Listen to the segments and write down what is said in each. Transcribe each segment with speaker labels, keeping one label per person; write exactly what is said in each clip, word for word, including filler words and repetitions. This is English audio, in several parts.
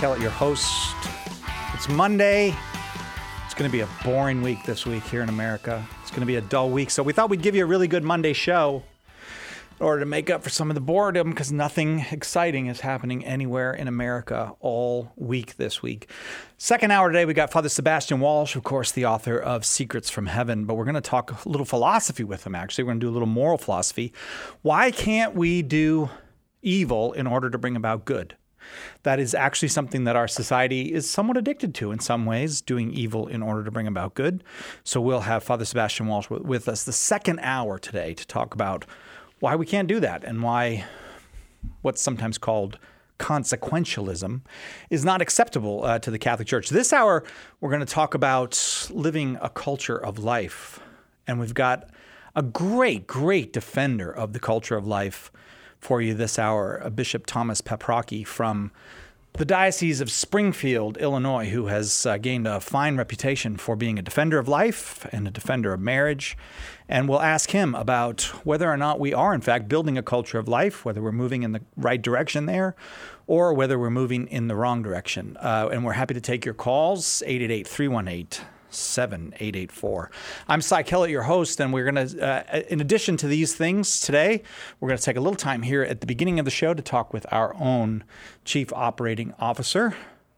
Speaker 1: Kellett, your host. It's Monday. It's going to be a boring week this week here in America. It's going to be a dull week. So we thought we'd give you a really good Monday show in order to make up for some of the boredom, because nothing exciting is happening anywhere in America all week this week. Second hour today, we got Father Sebastian Walsh, of course, the author of Secrets from Heaven. But we're going to talk a little philosophy with him, actually. We're going to do a little moral philosophy. Why can't we do evil in order to bring about good? That is actually something that our society is somewhat addicted to in some ways, doing evil in order to bring about good. So we'll have Father Sebastian Walsh with us the second hour today to talk about why we can't do that and why what's sometimes called consequentialism is not acceptable uh, to the Catholic Church. This hour, we're going to talk about living a culture of life. And we've got a great, great defender of the culture of life for you this hour, Bishop Thomas Paprocki from the Diocese of Springfield, Illinois, who has uh, gained a fine reputation for being a defender of life and a defender of marriage. And we'll ask him about whether or not we are, in fact, building a culture of life, whether we're moving in the right direction there, or whether we're moving in the wrong direction. Uh, and we're happy to take your calls, eight eight eight, three one eight, seven eight eight four. I'm Cy Kellett, your host, and we're going to, uh, in addition to these things today, we're going to take a little time here at the beginning of the show to talk with our own Chief Operating Officer,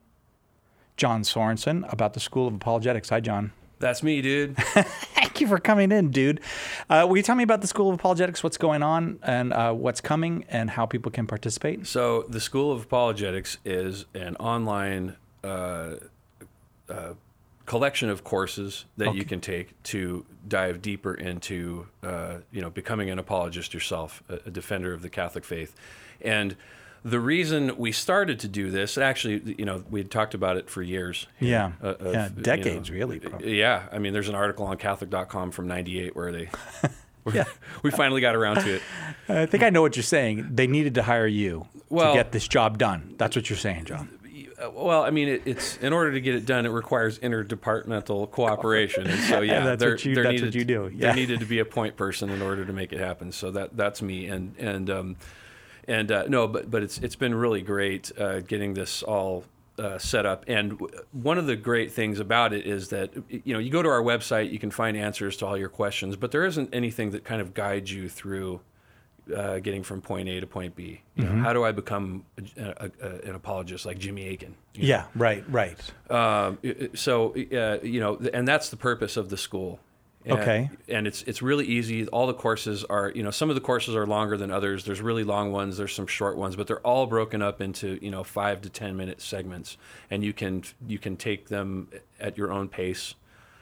Speaker 1: John Sorensen, about the School of Apologetics. Hi, John.
Speaker 2: That's me, dude.
Speaker 1: Thank you for coming in, dude. Uh, will you tell me about the School of Apologetics, what's going on, and uh, what's coming, and how people can participate?
Speaker 2: So the School of Apologetics is an online uh, uh, collection of courses that okay. you can take to dive deeper into, uh, you know, becoming an apologist yourself, a, a defender of the Catholic faith. And the reason we started to do this, actually, you know, we had talked about it for years.
Speaker 1: Yeah,
Speaker 2: uh, of,
Speaker 1: yeah decades,
Speaker 2: you know,
Speaker 1: really. Probably.
Speaker 2: Yeah, I mean, there's an article on Catholic dot com from ninety-eight where they, where
Speaker 1: yeah.
Speaker 2: we finally got around to it.
Speaker 1: I think I know what you're saying. They needed to hire you
Speaker 2: well,
Speaker 1: to get this job done. That's what you're saying, John.
Speaker 2: Well, I mean, it, it's in order to get it done, it requires interdepartmental cooperation, and so yeah,
Speaker 1: that's,
Speaker 2: there,
Speaker 1: what, you,
Speaker 2: there
Speaker 1: that's
Speaker 2: needed,
Speaker 1: what you do. Yeah.
Speaker 2: There needed to be a point person in order to make it happen. So that that's me, and and um, and uh, no, but but it's it's been really great uh, getting this all uh, set up. And one of the great things about it is that you know you go to our website, you can find answers to all your questions, but there isn't anything that kind of guides you through Uh, getting from point A to point B. You
Speaker 1: mm-hmm.
Speaker 2: know, how do I become a, a, a, an apologist like Jimmy Akin?
Speaker 1: Yeah,
Speaker 2: know?
Speaker 1: right, right.
Speaker 2: Um, so, uh, you know, and that's the purpose of the school. And,
Speaker 1: okay.
Speaker 2: And it's it's really easy. All the courses are, you know, some of the courses are longer than others. There's really long ones. There's some short ones, but they're all broken up into, you know, five to ten minute segments, and you can you can take them at your own pace,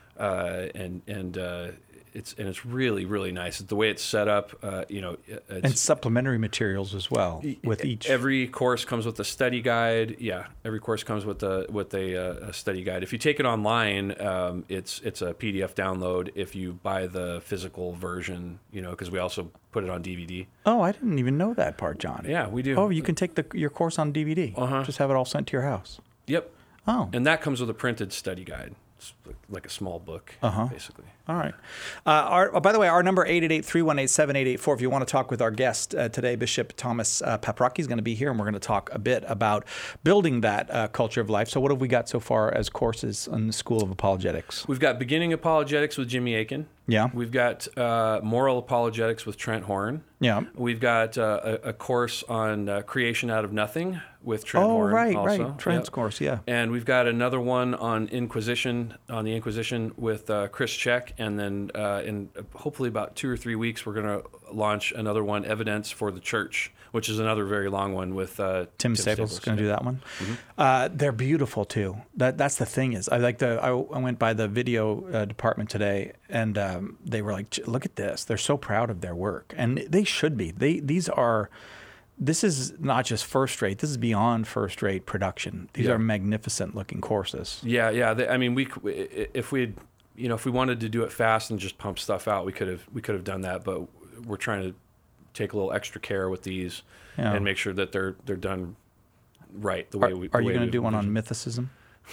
Speaker 2: uh, and and. Uh, It's and it's really really nice. The way it's set up, uh, you know, it's,
Speaker 1: and supplementary materials as well with each.
Speaker 2: Every course comes with a study guide. Yeah, every course comes with a with a, uh, a study guide. If you take it online, um, it's it's a P D F download. If you buy the physical version, you know, because we also put it on D V D.
Speaker 1: Oh, I didn't even know that part, John.
Speaker 2: Yeah, we do.
Speaker 1: Oh, you can take the your course on D V D.
Speaker 2: Uh-huh.
Speaker 1: Just have it all sent to your house.
Speaker 2: Yep.
Speaker 1: Oh,
Speaker 2: and that comes with a printed study guide. Like a small book,
Speaker 1: uh-huh.
Speaker 2: basically.
Speaker 1: All right. Uh, our, oh, by the way, our number, eight eight eight, three one eight, seven eight eight four. If you want to talk with our guest uh, today, Bishop Thomas uh, Paprocki is going to be here, and we're going to talk a bit about building that uh, culture of life. So what have we got so far as courses on the School of Apologetics?
Speaker 2: We've got Beginning Apologetics with Jimmy Akin.
Speaker 1: Yeah.
Speaker 2: We've got uh, Moral Apologetics with Trent Horn.
Speaker 1: Yeah.
Speaker 2: We've got uh, a, a course on uh, Creation Out of Nothing with Trent
Speaker 1: oh,
Speaker 2: Horn.
Speaker 1: Oh, right,
Speaker 2: also.
Speaker 1: right. Trent's
Speaker 2: yep.
Speaker 1: course, yeah.
Speaker 2: And we've got another one on Inquisition, on the Inquisition with uh, Chris Check. And then uh, in hopefully about two or three weeks, we're going to launch another one, Evidence for the Church, which is another very long one with uh,
Speaker 1: Tim,
Speaker 2: Tim
Speaker 1: Staples.
Speaker 2: Staples.
Speaker 1: Going to
Speaker 2: yeah.
Speaker 1: do that one.
Speaker 2: Mm-hmm.
Speaker 1: Uh, they're beautiful too. That that's the thing is, I like the. I, I went by the video uh, department today, and um, they were like, "Look at this! They're so proud of their work, and they should be. They these are." This is not just first rate. This is beyond first rate production. These
Speaker 2: yeah.
Speaker 1: are magnificent looking courses.
Speaker 2: Yeah, yeah. They, I mean, we if we, you know, if we wanted to do it fast and just pump stuff out, we could have we could have done that. But we're trying to take a little extra care with these yeah. and make sure that they're they're done right the way
Speaker 1: are,
Speaker 2: we.
Speaker 1: Are
Speaker 2: the
Speaker 1: you
Speaker 2: going
Speaker 1: to do one on mythicism?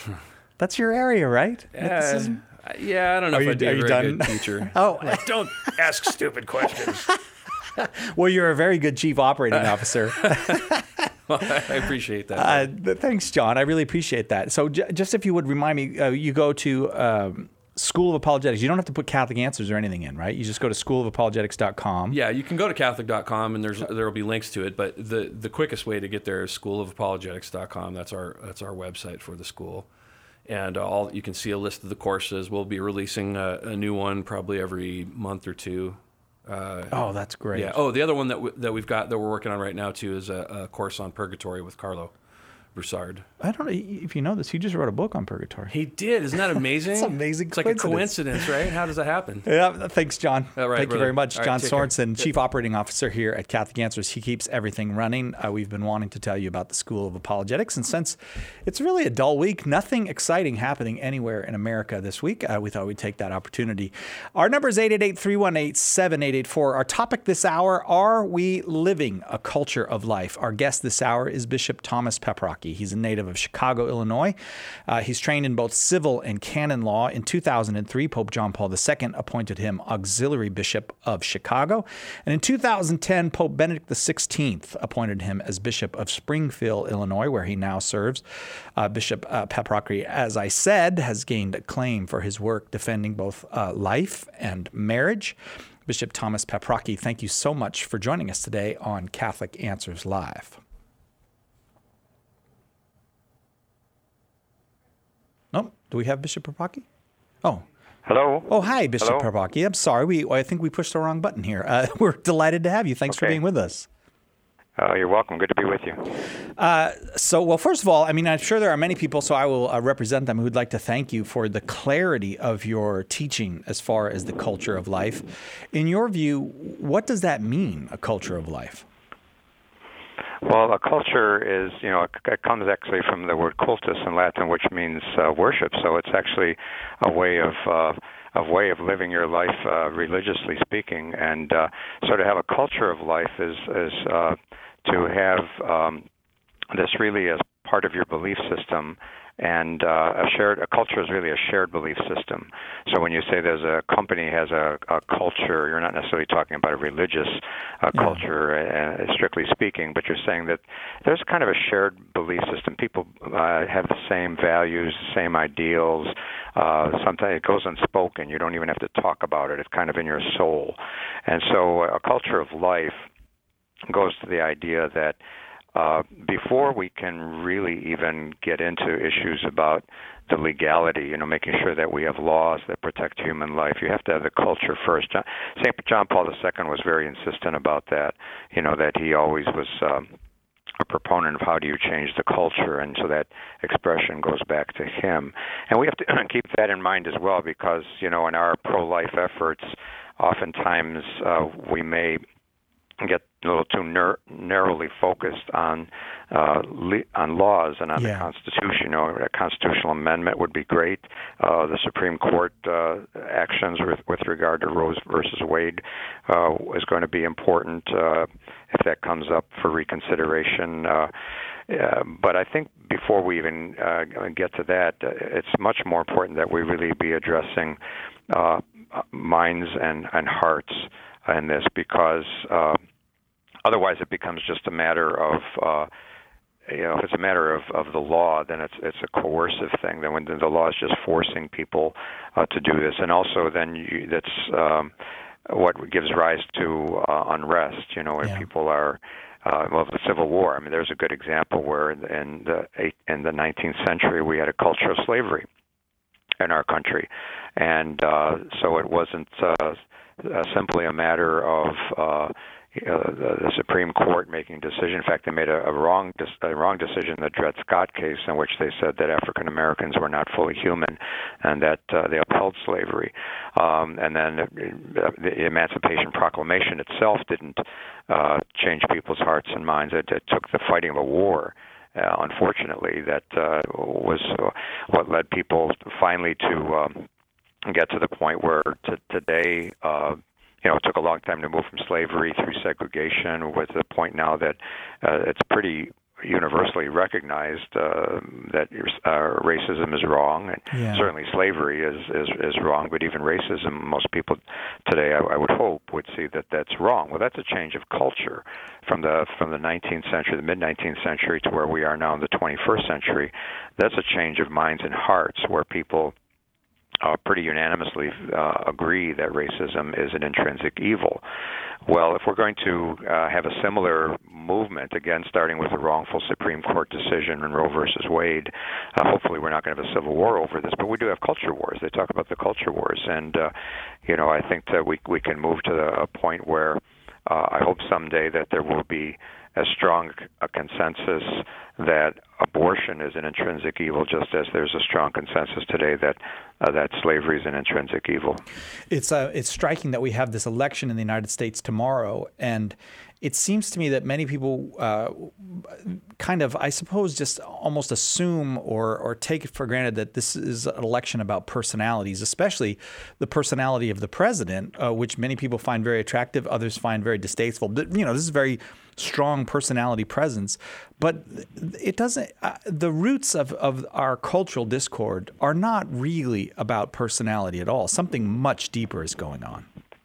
Speaker 1: That's your area, right?
Speaker 2: Uh,
Speaker 1: Mythicism.
Speaker 2: Yeah, I don't know
Speaker 1: are
Speaker 2: if
Speaker 1: you,
Speaker 2: I'd be
Speaker 1: are
Speaker 2: a
Speaker 1: you
Speaker 2: very
Speaker 1: done?
Speaker 2: good teacher.
Speaker 1: oh,
Speaker 2: like, don't ask stupid questions.
Speaker 1: Well, you're a very good chief operating officer.
Speaker 2: Well, I appreciate that.
Speaker 1: Uh, thanks, John. I really appreciate that. So j- just if you would remind me, uh, you go to um, School of Apologetics. You don't have to put Catholic Answers or anything in, right? You just go to school of apologetics dot com.
Speaker 2: Yeah, you can go to Catholic dot com and there's there will be links to it. But the, the quickest way to get there is school of apologetics dot com. That's our that's our website for the school, and uh, all you can see a list of the courses. We'll be releasing a, a new one probably every month or two. Uh,
Speaker 1: oh, that's great.
Speaker 2: Yeah. Oh, the other one that w- that we've got that we're working on right now too is a, a course on purgatory with Carlo Broussard.
Speaker 1: I don't know if you know this. He just wrote a book on purgatory.
Speaker 2: He did. Isn't that amazing?
Speaker 1: It's amazing.
Speaker 2: It's like a coincidence, right? How does that happen?
Speaker 1: Yeah. Thanks, John.
Speaker 2: All right,
Speaker 1: Thank
Speaker 2: brother.
Speaker 1: you very much,
Speaker 2: All
Speaker 1: John
Speaker 2: right,
Speaker 1: Sorensen, Chief Operating Officer here at Catholic Answers. He keeps everything running. Uh, we've been wanting to tell you about the School of Apologetics, and since it's really a dull week, nothing exciting happening anywhere in America this week, uh, we thought we'd take that opportunity. Our number is eight eight eight, three one eight, seven eight eight four. Our topic this hour: Are we living a culture of life? Our guest this hour is Bishop Thomas Paprocki. He's a native of Chicago, Illinois. Uh, he's trained in both civil and canon law. In two thousand three, Pope John Paul the Second appointed him auxiliary bishop of Chicago. And in two thousand ten, Pope Benedict the Sixteenth appointed him as Bishop of Springfield, Illinois, where he now serves. Uh, Bishop uh, Paprocki, as I said, has gained acclaim for his work defending both uh, life and marriage. Bishop Thomas Paprocki, thank you so much for joining us today on Catholic Answers Live. Nope. Do we have Bishop Paprocki? Oh.
Speaker 3: Hello.
Speaker 1: Oh, hi, Bishop
Speaker 3: Hello?
Speaker 1: Paprocki. I'm sorry. We I think we pushed the wrong button here. Uh, we're delighted to have you. Thanks for
Speaker 3: Okay.
Speaker 1: being with us.
Speaker 3: Uh, you're welcome. Good to be with you.
Speaker 1: Uh, so, well, first of all, I mean, I'm sure there are many people, so I will uh, represent them, who would like to thank you for the clarity of your teaching as far as the culture of life. In your view, what does that mean, a culture of life?
Speaker 3: Well, a culture is, you know, it, it comes actually from the word cultus in Latin, which means uh, worship. So it's actually a way of uh, a way of living your life, uh, religiously speaking. And uh, so to have a culture of life is is uh, to have um, this really as part of your belief system. And uh, a shared a culture is really a shared belief system. So when you say there's a company has a, a culture, you're not necessarily talking about a religious uh,
Speaker 1: Yeah.
Speaker 3: culture, uh, strictly speaking, but you're saying that there's kind of a shared belief system. People uh, have the same values, same ideals. Uh, sometimes it goes unspoken. You don't even have to talk about it. It's kind of in your soul. And so a culture of life goes to the idea that Uh, before we can really even get into issues about the legality, you know, making sure that we have laws that protect human life, you have to have the culture first. John, Saint John Paul the Second was very insistent about that, you know, that he always was um, a proponent of how do you change the culture, and so that expression goes back to him. And we have to keep that in mind as well, because, you know, in our pro-life efforts, oftentimes uh, we may get a little too nar- narrowly focused on uh, le- on laws and on
Speaker 1: Yeah.
Speaker 3: the Constitution. You know, a constitutional amendment would be great. Uh, the Supreme Court uh, actions with, with regard to Roe versus Wade uh, is going to be important uh, if that comes up for reconsideration. Uh, uh, but I think before we even uh, get to that, uh, it's much more important that we really be addressing uh, minds and, and hearts in this, because uh, otherwise it becomes just a matter of, uh, you know, if it's a matter of, of the law, then it's it's a coercive thing. Then when the law is just forcing people uh, to do this, and also then you, that's um, what gives rise to uh, unrest. You know, when
Speaker 1: Yeah.
Speaker 3: people are. Uh, well, the Civil War. I mean, there's a good example where in the eight, in the nineteenth century we had a culture of slavery in our country, and uh, so it wasn't uh, Uh, simply a matter of uh, uh, the, the Supreme Court making a decision. In fact, they made a, a wrong a wrong decision in the Dred Scott case, in which they said that African Americans were not fully human, and that uh, they upheld slavery. Um, and then the, the Emancipation Proclamation itself didn't uh, change people's hearts and minds. It, it took the fighting of a war. Uh, unfortunately, that uh, was what led people finally to um, get to the point where t- today, uh, you know, it took a long time to move from slavery through segregation, with the point now that uh, it's pretty universally recognized uh, that uh, racism is wrong, and
Speaker 1: yeah.
Speaker 3: certainly slavery is, is is wrong. But even racism, most people today, I, I would hope, would see that that's wrong. Well, that's a change of culture from the from the nineteenth century, the mid nineteenth century, to where we are now in the twenty-first century. That's a change of minds and hearts, where people Uh, pretty unanimously uh, agree that racism is an intrinsic evil. Well, if we're going to uh, have a similar movement, again, starting with the wrongful Supreme Court decision in Roe versus Wade, uh, hopefully we're not going to have a civil war over this, but we do have culture wars. They talk about the culture wars, and uh, you know, I think that we we can move to the, a point where uh, I hope someday that there will be as strong a consensus that abortion is an intrinsic evil, just as there's a strong consensus today that uh, that slavery is an intrinsic evil.
Speaker 1: It's uh, it's striking that we have this election in the United States tomorrow, and it seems to me that many people uh, kind of, I suppose, just almost assume or or take it for granted that this is an election about personalities, especially the personality of the president, uh, which many people find very attractive, others find very distasteful. But, you know, this is very strong personality presence, but it doesn't. Uh, the roots of, of our cultural discord are not really about personality at all. Something much deeper is going on.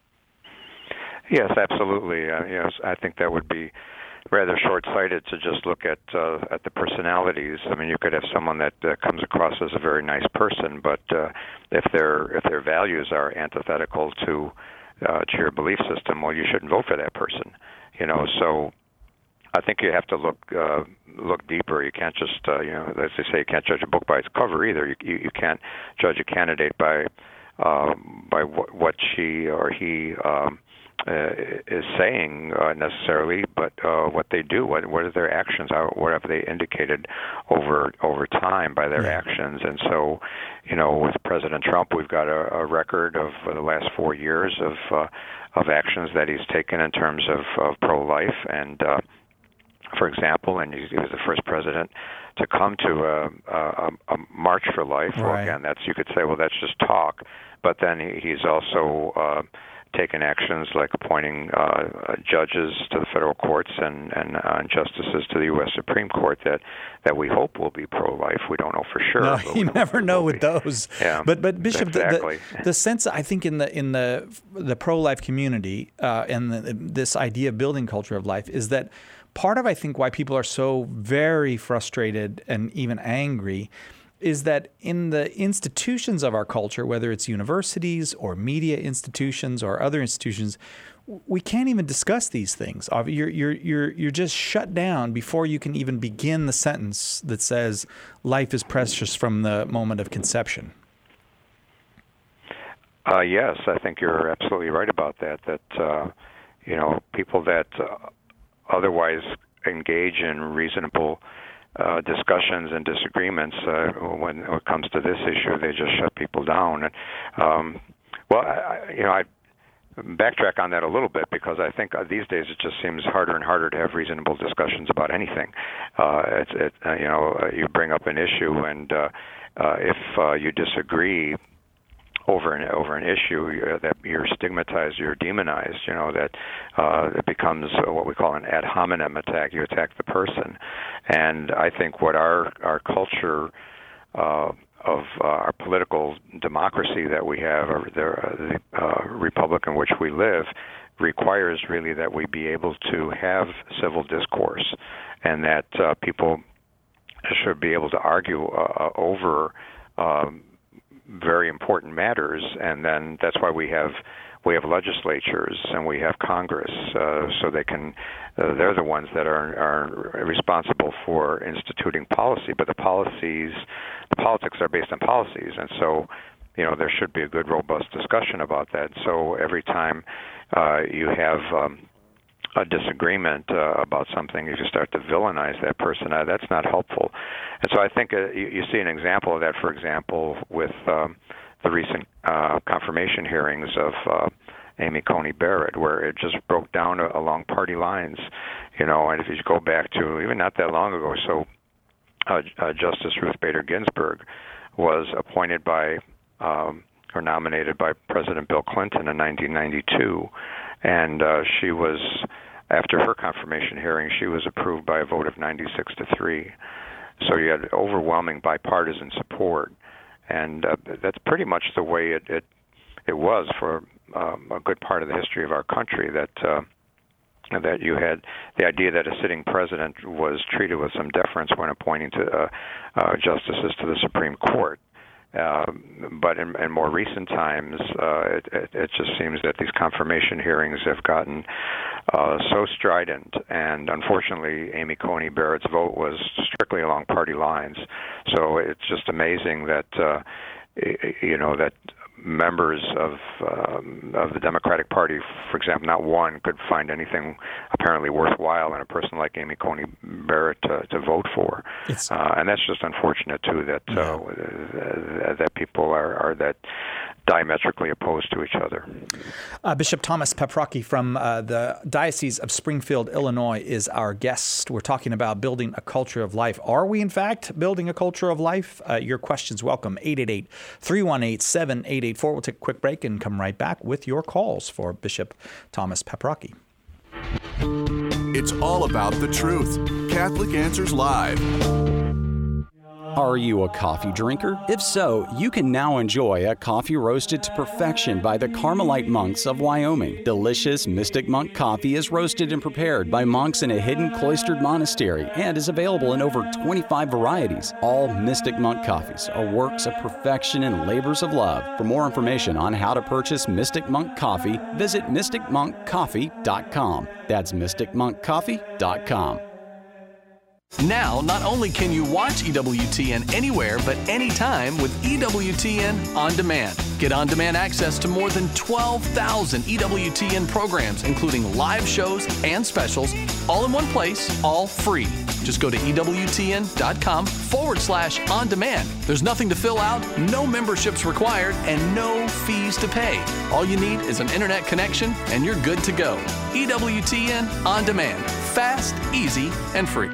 Speaker 3: Yes, absolutely. Uh, yes, I think that would be rather short-sighted to just look at uh, at the personalities. I mean, you could have someone that uh, comes across as a very nice person, but uh, if their if their values are antithetical to uh, to your belief system, well, you shouldn't vote for that person. You know, so I think you have to look uh, look deeper. You can't just uh, you know, as they say, you can't judge a book by its cover either. You you, you can't judge a candidate by uh, by what, what she or he um, uh, is saying uh, necessarily, but uh, what they do, what what are their actions, how, what have they indicated over over time by their
Speaker 1: yeah.
Speaker 3: actions. And so, you know, with President Trump, we've got a, a record of uh, the last four years of uh, of actions that he's taken in terms of, of pro-life, and uh, for example, and he was the first president to come to a, a, a march for life.
Speaker 1: Right.
Speaker 3: Well, again, that's, you could say, well, that's just talk, but then he, he's also uh, taken actions like appointing uh, judges to the federal courts and, and uh, justices to the U S Supreme Court that, that we hope will be pro-life. We don't know for sure.
Speaker 1: No, you never know with
Speaker 3: be.
Speaker 1: those.
Speaker 3: Yeah,
Speaker 1: but but Bishop,
Speaker 3: exactly.
Speaker 1: the, the, the sense I think in the in the the pro-life community uh, and the, this idea of building culture of life is that part of, I think, why people are so very frustrated and even angry is that in the institutions of our culture, whether it's universities or media institutions or other institutions, we can't even discuss these things. You're, you're, you're, you're just shut down before you can even begin the sentence that says life is precious from the moment of conception.
Speaker 3: Uh, yes, I think you're absolutely right about that, that, uh, you know, people that uh, otherwise engage in reasonable uh, discussions and disagreements, uh, when, when it comes to this issue, they just shut people down. And, um, well, I, you know, I backtrack on that a little bit, because I think uh, these days it just seems harder and harder to have reasonable discussions about anything. Uh, it's, it, uh, you know, uh, you bring up an issue, and uh, uh, if uh, you disagree over an over an issue, uh, that you're stigmatized, you're demonized. You know, that uh, it becomes uh, what we call an ad hominem attack. You attack the person, and I think what our our culture uh, of uh, our political democracy that we have, or the, uh, the uh, republic in which we live, requires really that we be able to have civil discourse, and that uh, people should be able to argue uh, over Um, very important matters, and then that's why we have we have legislatures and we have Congress, uh, so they can uh, they're the ones that are are responsible for instituting policy. But the policies, the politics are based on policies, and so you know there should be a good, robust discussion about that. So every time uh, you have um, a disagreement uh, about something, if you start to villainize that person, uh, that's not helpful. And so I think uh, you, you see an example of that, for example, with um, the recent uh, confirmation hearings of uh, Amy Coney Barrett, where it just broke down uh, along party lines, you know, and if you go back to even not that long ago, so uh, uh, Justice Ruth Bader Ginsburg was appointed by um, or nominated by President Bill Clinton in nineteen ninety-two, and uh, she was after her confirmation hearing, she was approved by a vote of ninety-six to three. So you had overwhelming bipartisan support, and uh, that's pretty much the way it it, it was for um, a good part of the history of our country. That uh, that you had the idea that a sitting president was treated with some deference when appointing to uh, uh, justices to the Supreme Court. Uh, but in, in more recent times, uh, it, it, it just seems that these confirmation hearings have gotten uh, so strident, and unfortunately, Amy Coney Barrett's vote was strictly along party lines. So it's just amazing that uh, you know that members of um, of the Democratic Party, for example, not one could find anything apparently worthwhile in a person like Amy Coney Barrett to, to vote for, uh, and that's just unfortunate too. That
Speaker 1: yeah.
Speaker 3: uh, that people are, are that diametrically opposed to each other.
Speaker 1: Uh, Bishop Thomas Paprocki from uh, the Diocese of Springfield, Illinois, is our guest. We're talking about building a culture of life. Are we, in fact, building a culture of life? Uh, your questions welcome. eight eight eight, three one eight, seven eight eight four. We'll take a quick break and come right back with your calls for Bishop Thomas Paprocki.
Speaker 4: It's all about the truth. Catholic Answers Live.
Speaker 5: Are you a coffee drinker? If so, you can now enjoy a coffee roasted to perfection by the Carmelite monks of Wyoming. Delicious Mystic Monk coffee is roasted and prepared by monks in a hidden cloistered monastery and is available in over twenty-five varieties. All Mystic Monk coffees are works of perfection and labors of love. For more information on how to purchase Mystic Monk coffee, visit mystic monk coffee dot com. That's mystic monk coffee dot com.
Speaker 6: Now, not only can you watch E W T N anywhere but anytime with E W T N On Demand. Get on-demand access to more than twelve thousand E W T N programs, including live shows and specials, all in one place, all free. Just go to EWTN.com forward slash on demand. There's nothing to fill out, no memberships required, and no fees to pay. All you need is an internet connection, and you're good to go. E W T N On Demand. Fast, easy, and free.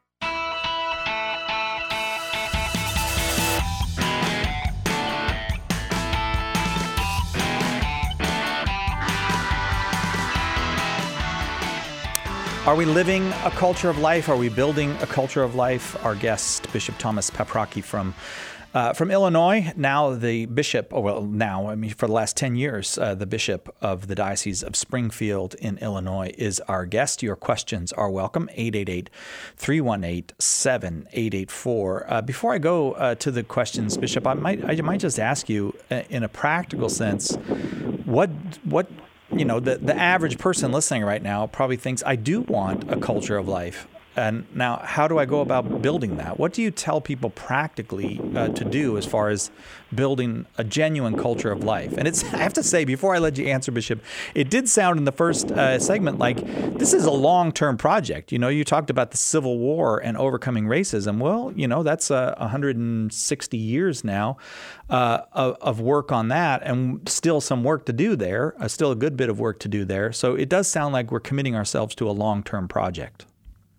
Speaker 1: Are we living a culture of life? Are we building a culture of life? Our guest, Bishop Thomas Paprocki from uh, from Illinois, now the bishop, oh, well, now, I mean, for the last ten years, uh, the bishop of the Diocese of Springfield in Illinois is our guest. Your questions are welcome, eight eight eight, three one eight, seven eight eight four. Uh, before I go uh, to the questions, Bishop, I might I might just ask you, uh, in a practical sense, what what you know, the, the average person listening right now probably thinks, I do want a culture of life. And now, how do I go about building that? What do you tell people practically uh, to do as far as building a genuine culture of life? And it's, I have to say, before I let you answer, Bishop, it did sound in the first uh, segment like this is a long-term project. You know, you talked about the Civil War and overcoming racism. Well, you know, that's uh, one hundred sixty years now uh, of, of work on that, and still some work to do there, uh, still a good bit of work to do there. So it does sound like we're committing ourselves to a long-term project.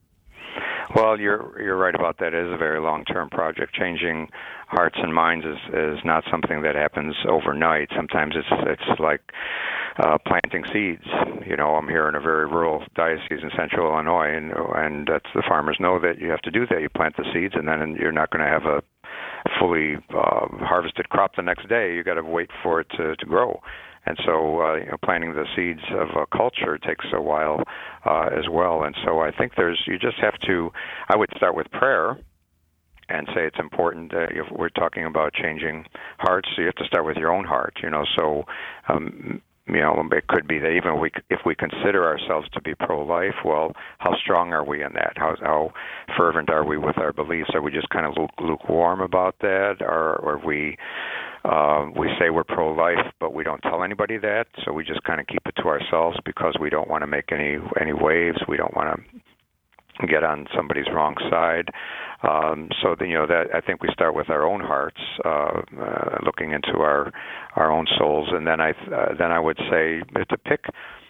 Speaker 3: Well, you're you're right about that. It is a very long-term project. Changing hearts and minds is, is not something that happens overnight. Sometimes it's it's like uh, planting seeds. You know, I'm here in a very rural diocese in central Illinois, and and that's, the farmers know that you have to do that. You plant the seeds, and then you're not going to have a fully uh, harvested crop the next day. You got to wait for it to, to grow. And so uh, you know, planting the seeds of a culture takes a while uh, as well. And so I think there's, you just have to, I would start with prayer and say it's important. Uh, if we're talking about changing hearts, so you have to start with your own heart, you know. So, um, you know, it could be that even if we, if we consider ourselves to be pro-life, well, how strong are we in that? How, how fervent are we with our beliefs? Are we just kind of lukewarm about that? Or, or are we... Uh, we say we're pro-life, but we don't tell anybody that, so we just kind of keep it to ourselves because we don't want to make any any waves. We don't want to get on somebody's wrong side. Um, so, the, you know, that I think we start with our own hearts, uh, uh, looking into our our own souls, and then I uh, then I would say to pick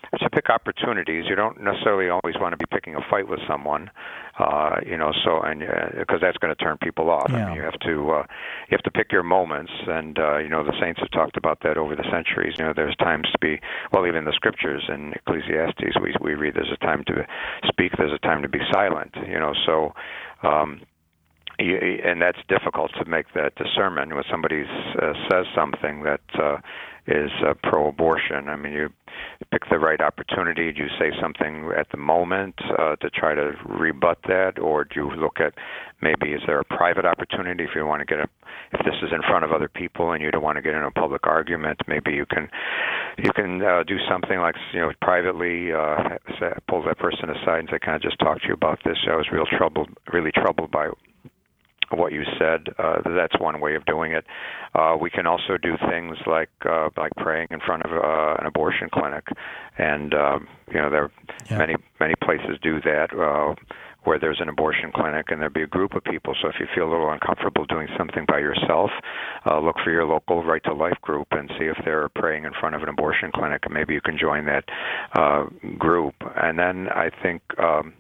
Speaker 3: to pick opportunities. You don't necessarily always want to be picking a fight with someone, uh, you know. So and because uh, that's going to turn people off.
Speaker 1: Yeah.
Speaker 3: I mean, you have to uh, you have to pick your moments, and uh, you know the saints have talked about that over the centuries. You know, there's times to be well, even the scriptures in Ecclesiastes, we we read there's a time to speak, there's a time to be silent. You know, so. Um, And that's difficult to make that discernment when somebody uh, says something that uh, is uh, pro-abortion. I mean, you pick the right opportunity. Do you say something at the moment uh, to try to rebut that, or do you look at maybe is there a private opportunity if you want to get a if this is in front of other people and you don't want to get in a public argument? Maybe you can you can uh, do something like you know privately uh, pull that person aside and say, "Can I just talk to you about this? I was real troubled, really troubled by." What you said, uh, that's one way of doing it. Uh, we can also do things like uh, like praying in front of uh, an abortion clinic, and uh, you know there are yeah. many many places do that uh, where there's an abortion clinic and there'd be a group of people. So if you feel a little uncomfortable doing something by yourself, uh, look for your local Right to Life group and see if they're praying in front of an abortion clinic, and maybe you can join that uh, group. And then I think. Um,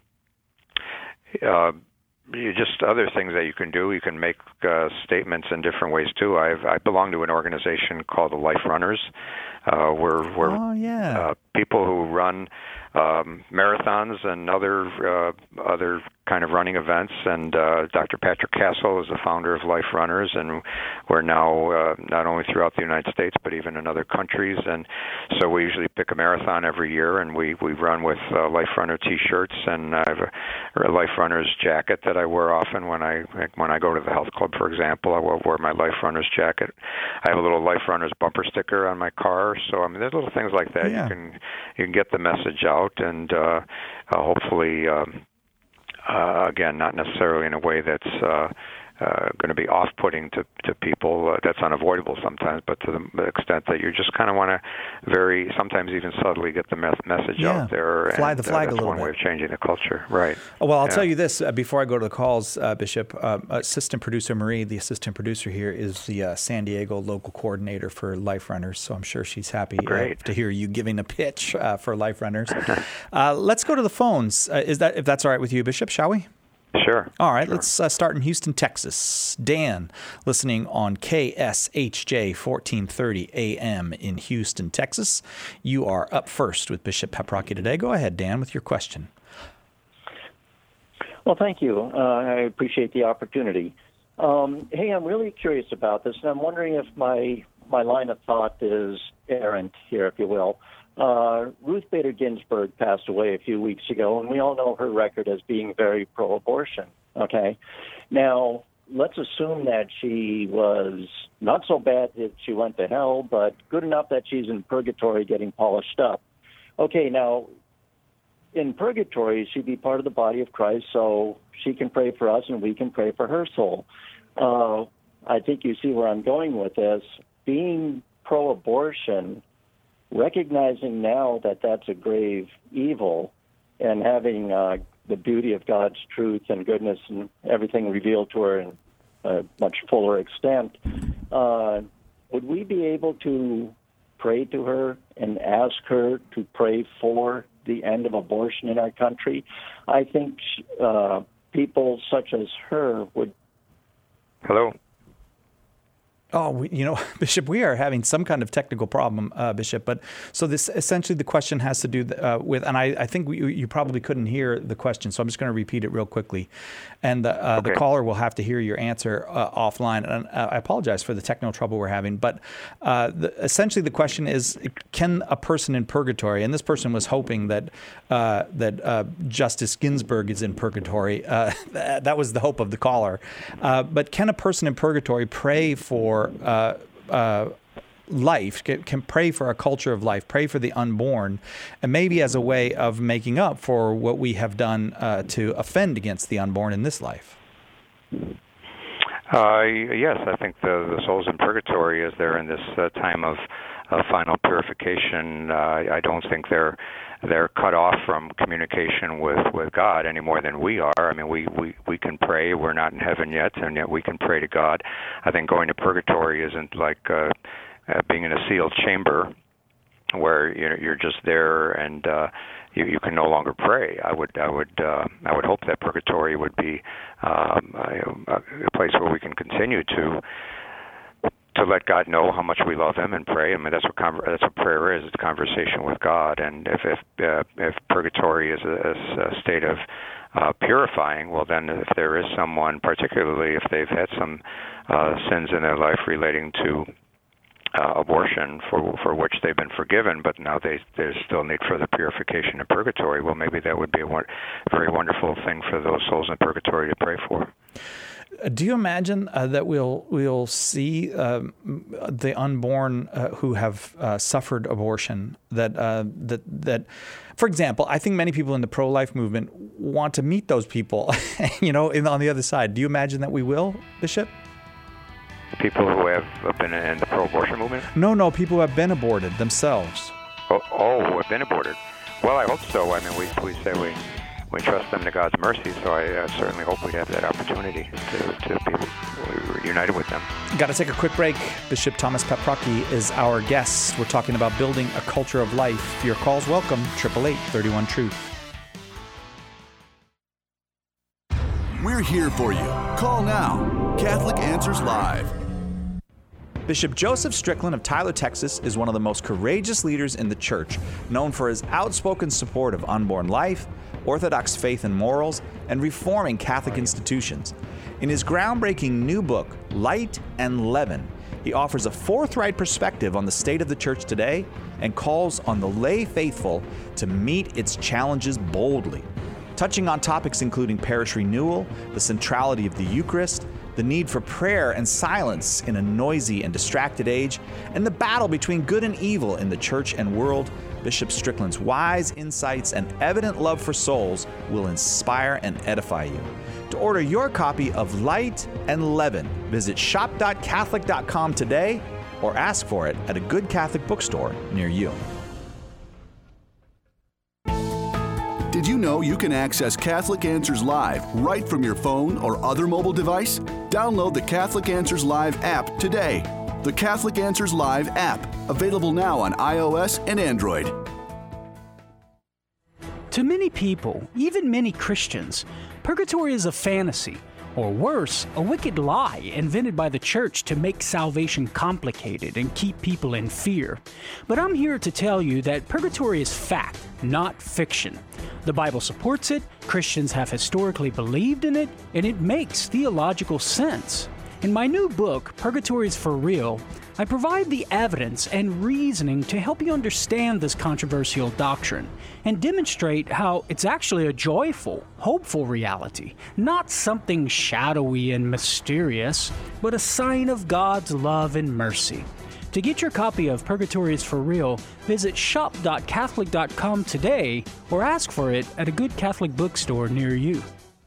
Speaker 3: uh, You just other things that you can do. You can make uh, statements in different ways too. I've I belong to an organization called the Life Runners. Uh, we're we're
Speaker 1: oh, yeah.
Speaker 3: uh, people who run um, marathons and other uh, other kind of running events. And uh, Doctor Patrick Castle is the founder of Life Runners, and we're now uh, not only throughout the United States but even in other countries. And so we usually pick a marathon every year, and we, we run with uh, Life Runner T-shirts, and I have a, a Life Runners jacket that I wear often when I when I go to the health club, for example. I wear my Life Runners jacket. I have a little Life Runners bumper sticker on my car. So I mean, there's little things like that.
Speaker 1: Yeah.
Speaker 3: You can you can get the message out, and uh, uh, hopefully. Um, Uh, again, not necessarily in a way that's uh, uh, going to be off-putting to, to people. Uh, that's unavoidable sometimes, but to the extent that you just kind of want to very, sometimes even subtly get the me- message
Speaker 1: yeah.
Speaker 3: out there.
Speaker 1: Fly
Speaker 3: and,
Speaker 1: the flag
Speaker 3: uh,
Speaker 1: a little
Speaker 3: bit. That's one
Speaker 1: bit.
Speaker 3: way of changing the culture. Right.
Speaker 1: Oh, well, I'll
Speaker 3: yeah.
Speaker 1: tell you this uh, before I go to the calls, uh, Bishop. Uh, assistant producer Marie, the assistant producer here, is the uh, San Diego local coordinator for Life Runners, so I'm sure she's happy uh, to hear you giving a pitch uh, for Life Runners. uh, let's go to the phones. Uh, is that if that's all right with you, Bishop? Shall we?
Speaker 3: Sure.
Speaker 1: All right,
Speaker 3: sure.
Speaker 1: let's uh, start in Houston, Texas. Dan, listening on K S H J fourteen thirty A M in Houston, Texas. You are up first with Bishop Paprocki today. Go ahead, Dan, with your question.
Speaker 7: Well, thank you. Uh, I appreciate the opportunity. Um, hey, I'm really curious about this, and I'm wondering if my, my line of thought is errant here, if you will. Uh, Ruth Bader Ginsburg passed away a few weeks ago, and we all know her record as being very pro-abortion, okay? Now, let's assume that she was not so bad that she went to hell, but good enough that she's in purgatory getting polished up. Okay, now, in purgatory, she'd be part of the body of Christ, so she can pray for us and we can pray for her soul. Uh, I think you see where I'm going with this. Being pro-abortion, recognizing now that that's a grave evil, and having uh, the beauty of God's truth and goodness and everything revealed to her in a much fuller extent, uh, would we be able to pray to her and ask her to pray for the end of abortion in our country? I think uh, people such as her would...
Speaker 3: Hello?
Speaker 1: Oh, we, you know, Bishop, we are having some kind of technical problem, uh, Bishop. But so this essentially the question has to do uh, with, and I, I think we, you probably couldn't hear the question, so I'm just going to repeat it real quickly. And the, uh, okay. the caller will have to hear your answer uh, offline. And uh, I apologize for the technical trouble we're having. But uh, the, essentially the question is, can a person in purgatory, and this person was hoping that uh, that uh, Justice Ginsburg is in purgatory. Uh, that, that was the hope of the caller. Uh, but can a person in purgatory pray for Uh, uh, life, can, can pray for a culture of life, pray for the unborn, and maybe as a way of making up for what we have done uh, to offend against the unborn in this life?
Speaker 3: Uh, yes, I think the, the souls in purgatory, as they're in this uh, time of uh, final purification, uh, I don't think they're they're cut off from communication with, with God any more than we are. I mean, we, we, we can pray. We're not in heaven yet, and yet we can pray to God. I think going to purgatory isn't like uh, uh, being in a sealed chamber where you know you're just there and uh, you, you can no longer pray. I would I would uh, I would hope that purgatory would be um, a, a place where we can continue to to let God know how much we love Him and pray. I mean, that's what con- that's what prayer is. It's a conversation with God. And if if uh, if purgatory is a, a state of uh, purifying, well, then if there is someone, particularly if they've had some uh, sins in their life relating to uh, abortion, for for which they've been forgiven, but now they there's still need for the purification of purgatory. Well, maybe that would be a one, very wonderful thing for those souls in purgatory to pray for.
Speaker 1: Do you imagine uh, that we'll we'll see um, the unborn uh, who have uh, suffered abortion? That uh, that that, for example, I think many people in the pro-life movement want to meet those people, you know, in, on the other side. Do you imagine that we will, Bishop?
Speaker 3: People who have been in the pro-abortion movement?
Speaker 1: No, no, people who have been aborted themselves.
Speaker 3: Oh, oh who have been aborted? Well, I hope so. I mean, we we say we. We trust them to God's mercy, so I uh, certainly hope we'd have that opportunity to, to be united with them.
Speaker 1: Got to take a quick break. Bishop Thomas Paprocki is our guest. We're talking about building a culture of life. Your calls welcome, eight eight eight, three one, truth.
Speaker 4: We're here for you. Call now. Catholic Answers Live.
Speaker 1: Bishop Joseph Strickland of Tyler, Texas, is one of the most courageous leaders in the church, known for his outspoken support of unborn life, Orthodox faith and morals, and reforming Catholic institutions. In his groundbreaking new book, Light and Leaven, he offers a forthright perspective on the state of the church today and calls on the lay faithful to meet its challenges boldly. Touching on topics including parish renewal, the centrality of the Eucharist, the need for prayer and silence in a noisy and distracted age, and the battle between good and evil in the church and world, Bishop Strickland's wise insights and evident love for souls will inspire and edify you. To order your copy of Light and Leaven, visit shop dot catholic dot com today or ask for it at a good Catholic bookstore near you.
Speaker 4: Did you know you can access Catholic Answers Live right from your phone or other mobile device? Download the Catholic Answers Live app today. The Catholic Answers Live app, available now on iOS and Android.
Speaker 8: To many people, even many Christians, purgatory is a fantasy, or worse, a wicked lie invented by the church to make salvation complicated and keep people in fear. But I'm here to tell you that purgatory is fact, not fiction. The Bible supports it, Christians have historically believed in it, and it makes theological sense. In my new book, Purgatory is for Real, I provide the evidence and reasoning to help you understand this controversial doctrine and demonstrate how it's actually a joyful, hopeful reality, not something shadowy and mysterious, but a sign of God's love and mercy. To get your copy of Purgatory is for Real, visit shop dot catholic dot com today or ask for it at a good Catholic bookstore near you.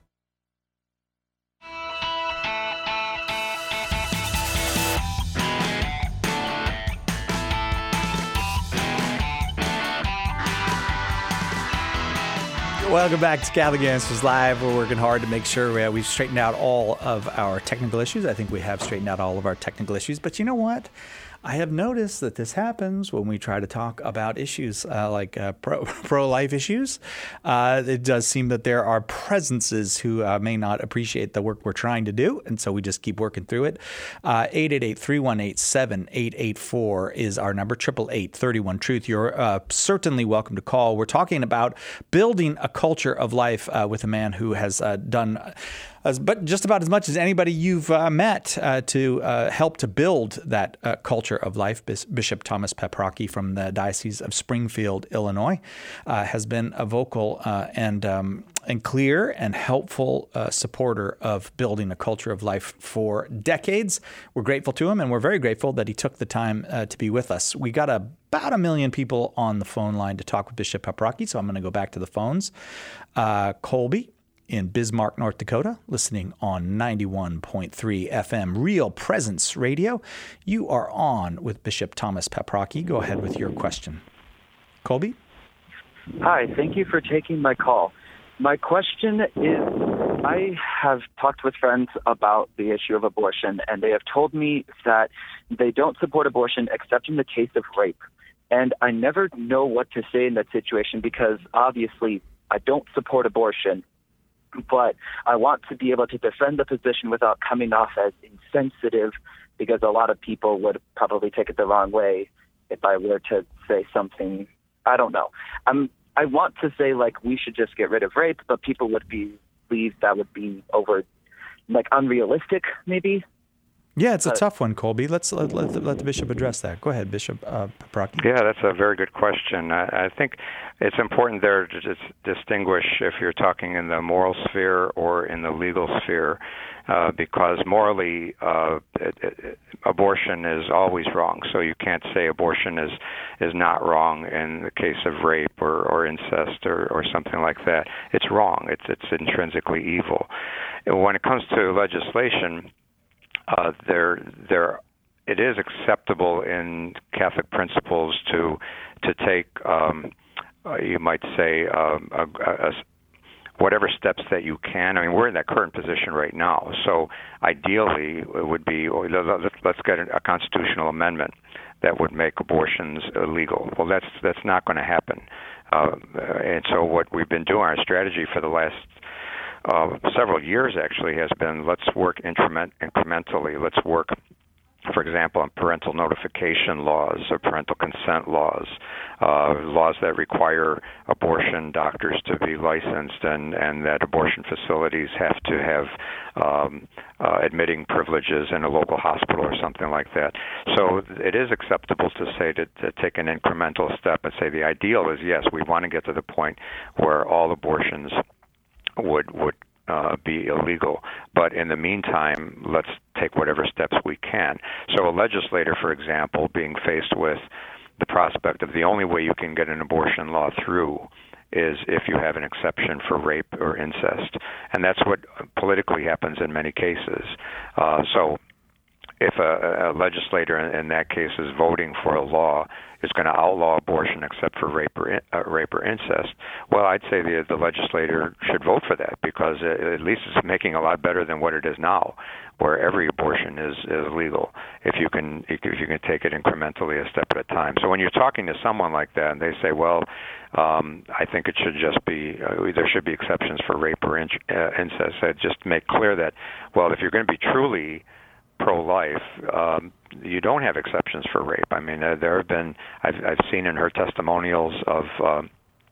Speaker 1: Welcome back to Catholic Answers Live. We're working hard to make sure we, we've straightened out all of our technical issues. I think we have straightened out all of our technical issues. But you know what? I have noticed that this happens when we try to talk about issues uh, like uh, pro, pro-life issues. Uh, it does seem that there are presences who uh, may not appreciate the work we're trying to do, and so we just keep working through it. Uh, eight eight eight, three one eight, seven eight eight four is our number, eight eight eight, three one, truth. You're uh, certainly welcome to call. We're talking about building a culture of life uh, with a man who has uh, done As, but just about as much as anybody you've uh, met uh, to uh, help to build that uh, culture of life. Bis- Bishop Thomas Paprocki from the Diocese of Springfield, Illinois, uh, has been a vocal uh, and um, and clear and helpful uh, supporter of building a culture of life for decades. We're grateful to him, and we're very grateful that he took the time uh, to be with us. We got a, about a million people on the phone line to talk with Bishop Paprocki, so I'm going to go back to the phones. Uh, Colby in Bismarck, North Dakota, listening on ninety-one point three F M Real Presence Radio. You are on with Bishop Thomas Paprocki. Go ahead with your question. Colby?
Speaker 9: Hi, thank you for taking my call. My question is, I have talked with friends about the issue of abortion, and they have told me that they don't support abortion except in the case of rape. And I never know what to say in that situation because obviously I don't support abortion, but I want to be able to defend the position without coming off as insensitive, because a lot of people would probably take it the wrong way if I were to say something. I don't know. I'm, I want to say, like, we should just get rid of rape, but people would be, believe that would be over, like, unrealistic, maybe.
Speaker 1: Yeah, it's a uh, tough one, Colby. Let's let, let, let the bishop address that. Go ahead, Bishop uh, Paprocki.
Speaker 3: Yeah, that's a very good question. I, I think it's important there to just distinguish if you're talking in the moral sphere or in the legal sphere, uh, because morally, uh, it, it, abortion is always wrong. So you can't say abortion is, is not wrong in the case of rape or, or incest or, or something like that. It's wrong. It's it's intrinsically evil. When it comes to legislation, Uh, there, there, it is acceptable in Catholic principles to to take, um, uh, you might say, um, a, a, a, whatever steps that you can. I mean, we're in that current position right now. So ideally, it would be let's get a constitutional amendment that would make abortions illegal. Well, that's that's not going to happen. Uh, and so what we've been doing, our strategy for the last Uh, several years actually has been, let's work increment, incrementally. Let's work, for example, on parental notification laws or parental consent laws, uh, laws that require abortion doctors to be licensed and, and that abortion facilities have to have um, uh, admitting privileges in a local hospital or something like that. So it is acceptable to say to, to take an incremental step and say the ideal is, yes, we want to get to the point where all abortions would would uh, be illegal. But in the meantime, let's take whatever steps we can. So a legislator, for example, being faced with the prospect of the only way you can get an abortion law through is if you have an exception for rape or incest. And that's what politically happens in many cases. Uh, so if a, a legislator in, in that case is voting for a law is going to outlaw abortion except for rape or uh, rape or incest, well, I'd say the the legislator should vote for that, because it, at least it's making a lot better than what it is now, where every abortion is, is legal if you can if you can take it incrementally a step at a time. So when you're talking to someone like that and they say, well, um, I think it should just be uh, there should be exceptions for rape or in, uh, incest, I'd just make clear that, well, if you're going to be truly pro-life, um, you don't have exceptions for rape. I mean, uh, there have been, I've, I've seen in her testimonials of, um,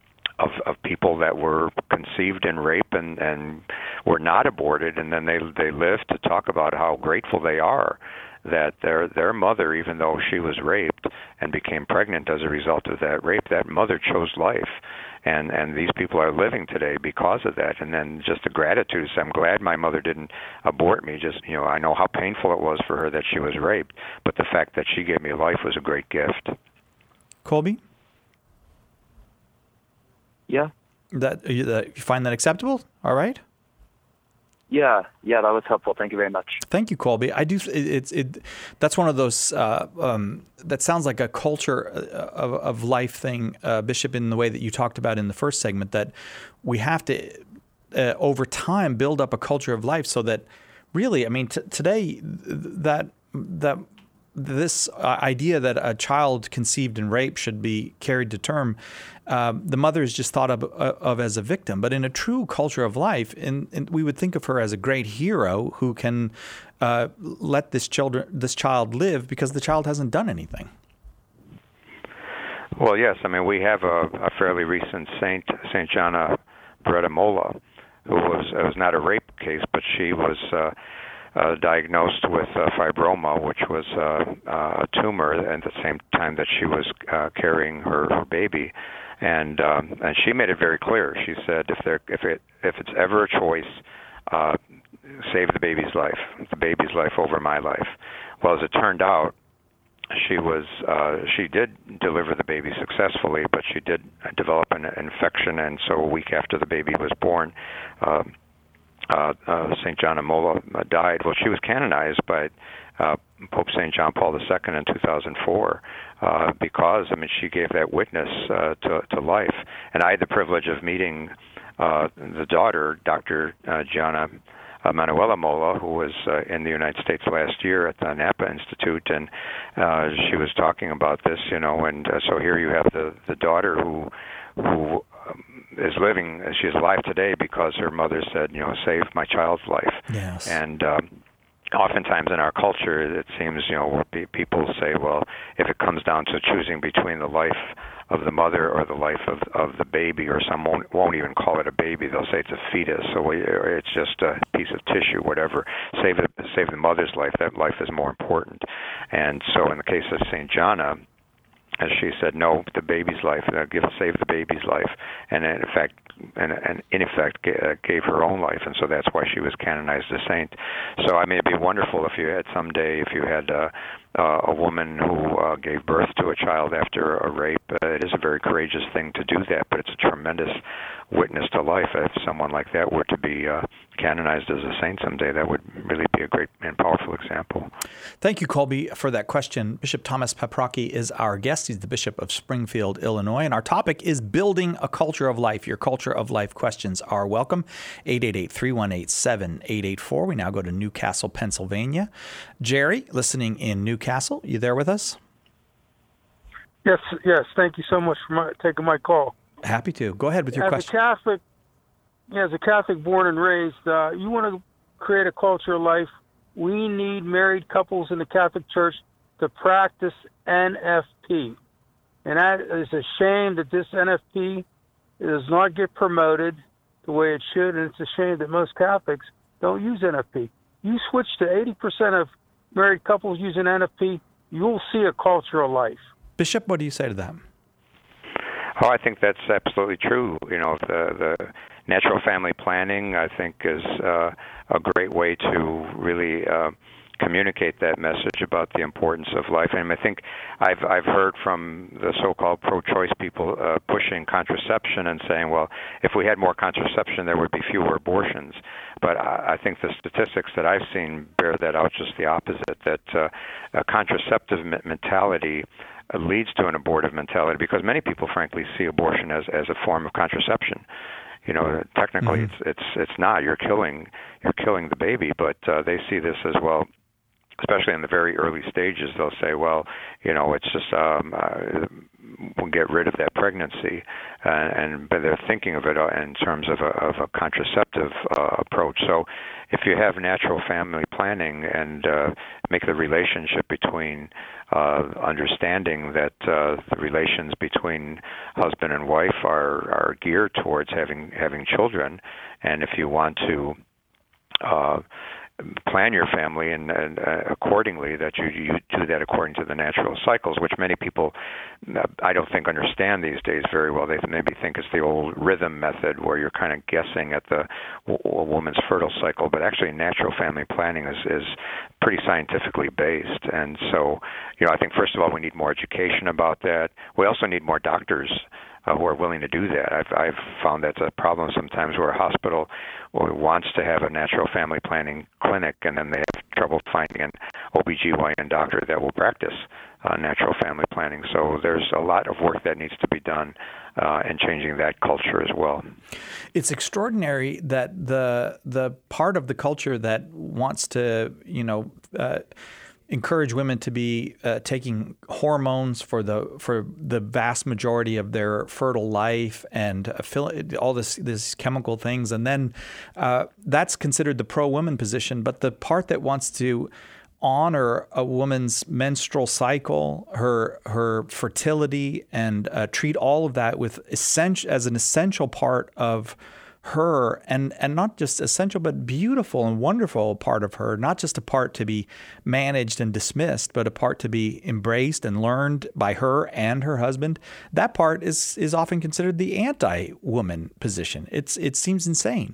Speaker 3: of of people that were conceived in rape and, and were not aborted, and then they they live to talk about how grateful they are that their their mother, even though she was raped and became pregnant as a result of that rape, that mother chose life. And and these people are living today because of that. And then just the gratitude. So I'm glad my mother didn't abort me. Just, you know, I know how painful it was for her that she was raped, but the fact that she gave me life was a great gift.
Speaker 1: Colby?
Speaker 9: Yeah.
Speaker 1: That you, that, you find that acceptable? All right.
Speaker 9: Yeah, yeah, that was helpful. Thank you very much.
Speaker 1: Thank you, Colby. I do. It, it's it. That's one of those. Uh, um, that sounds like a culture of, of life thing, uh, Bishop, in the way that you talked about in the first segment. That we have to, uh, over time, build up a culture of life, so that really, I mean, t- today that that this idea that a child conceived in rape should be carried to term, um, the mother is just thought of, of as a victim. But in a true culture of life, in, in, we would think of her as a great hero who can uh, let this children, this child live because the child hasn't done anything.
Speaker 3: Well, yes. I mean, we have a, a fairly recent saint, Saint Gianna Beretta Molla, who was it was not a rape case, but she was uh, uh, diagnosed with uh, fibroma, which was uh, uh, a tumor, at the same time that she was uh, carrying her, her baby, and um, and she made it very clear. She said, if there if it if it's ever a choice, uh, save the baby's life, the baby's life over my life. Well, as it turned out, she was uh, she did deliver the baby successfully, but she did develop an infection, and so a week after the baby was born, uh, uh, uh, Saint Gianna Molla died. Well, she was canonized by uh, Pope Saint John Paul the Second in two thousand four uh, because, I mean, she gave that witness uh, to, to life. And I had the privilege of meeting uh, the daughter, Doctor Uh, Gianna uh, Manuela Mola, who was uh, in the United States last year at the Napa Institute, and uh, she was talking about this, you know, and uh, so here you have the, the daughter who who um, is living, she's alive today because her mother said, you know, save my child's life.
Speaker 1: Yes.
Speaker 3: And um, oftentimes in our culture, it seems, you know, people say, well, if it comes down to choosing between the life of the mother or the life of of the baby, or some won't, won't even call it a baby, they'll say it's a fetus, so we, it's just a piece of tissue, whatever. Save the, save the mother's life, that life is more important. And so in the case of Saint Jana, as she said, no, the baby's life, uh, give, save the baby's life, and in fact, and, and in effect, g- uh, gave her own life, and so that's why she was canonized a saint. So I mean, it'd be wonderful if you had someday, if you had uh, uh, a woman who uh, gave birth to a child after a rape. Uh, it is a very courageous thing to do that, but it's a tremendous witness to life. If someone like that were to be uh, canonized as a saint someday, that would really be a great and powerful example.
Speaker 1: Thank you, Colby, for that question. Bishop Thomas Paprocki is our guest. He's the Bishop of Springfield, Illinois, and our topic is building a culture of life. Your culture of life questions are welcome. eight eight eight, three one eight, seven eight eight four. We now go to Newcastle, Pennsylvania. Jerry, listening in Newcastle, you there with us?
Speaker 10: Yes, yes. Thank you so much for my, taking my call.
Speaker 1: Happy to. Go ahead with your
Speaker 10: as
Speaker 1: question.
Speaker 10: A Catholic, yeah, as a Catholic born and raised, uh, you want to create a culture of life. We need married couples in the Catholic Church to practice N F P. And that is a shame that this N F P does not get promoted the way it should, and it's a shame that most Catholics don't use N F P. You switch to eighty percent of married couples using N F P, you'll see a culture of life.
Speaker 1: Bishop, what do you say to that?
Speaker 3: Oh, I think that's absolutely true. You know, the the natural family planning, I think, is uh, a great way to really uh, communicate that message about the importance of life. And I think I've I've heard from the so-called pro-choice people uh, pushing contraception and saying, well, if we had more contraception, there would be fewer abortions. But I, I think the statistics that I've seen bear that out just the opposite, that uh, a contraceptive mentality leads to an abortive mentality, because many people, frankly, see abortion as, as a form of contraception. You know, technically, mm-hmm. it's it's it's not. You're killing you're killing the baby, but uh, they see this as well. Especially in the very early stages, they'll say, "Well, you know, it's just um, uh, we'll get rid of that pregnancy," uh, and but they're thinking of it in terms of a, of a contraceptive uh, approach. So, if you have natural family planning and uh, make the relationship between uh, understanding that uh, the relations between husband and wife are are geared towards having having children, and if you want to Uh, plan your family and, and uh, accordingly, that you, you do that according to the natural cycles, which many people, uh, I don't think, understand these days very well. They maybe think it's the old rhythm method where you're kind of guessing at the w- a woman's fertile cycle, but actually natural family planning is, is pretty scientifically based. And so, you know, I think first of all, we need more education about that. We also need more doctors Uh, who are willing to do that. I've, I've found that's a problem sometimes where a hospital wants to have a natural family planning clinic, and then they have trouble finding an O B G Y N doctor that will practice uh, natural family planning. So there's a lot of work that needs to be done uh, in changing that culture as well.
Speaker 1: It's extraordinary that the the part of the culture that wants to, you know, uh, encourage women to be uh, taking hormones for the for the vast majority of their fertile life and uh, fill, all this these chemical things, and then uh, that's considered the pro-woman position. But the part that wants to honor a woman's menstrual cycle, her her fertility, and uh, treat all of that with essential as an essential part of her, and and not just essential, but beautiful and wonderful part of her, not just a part to be managed and dismissed, but a part to be embraced and learned by her and her husband. That part is is often considered the anti-woman position. It's it seems insane.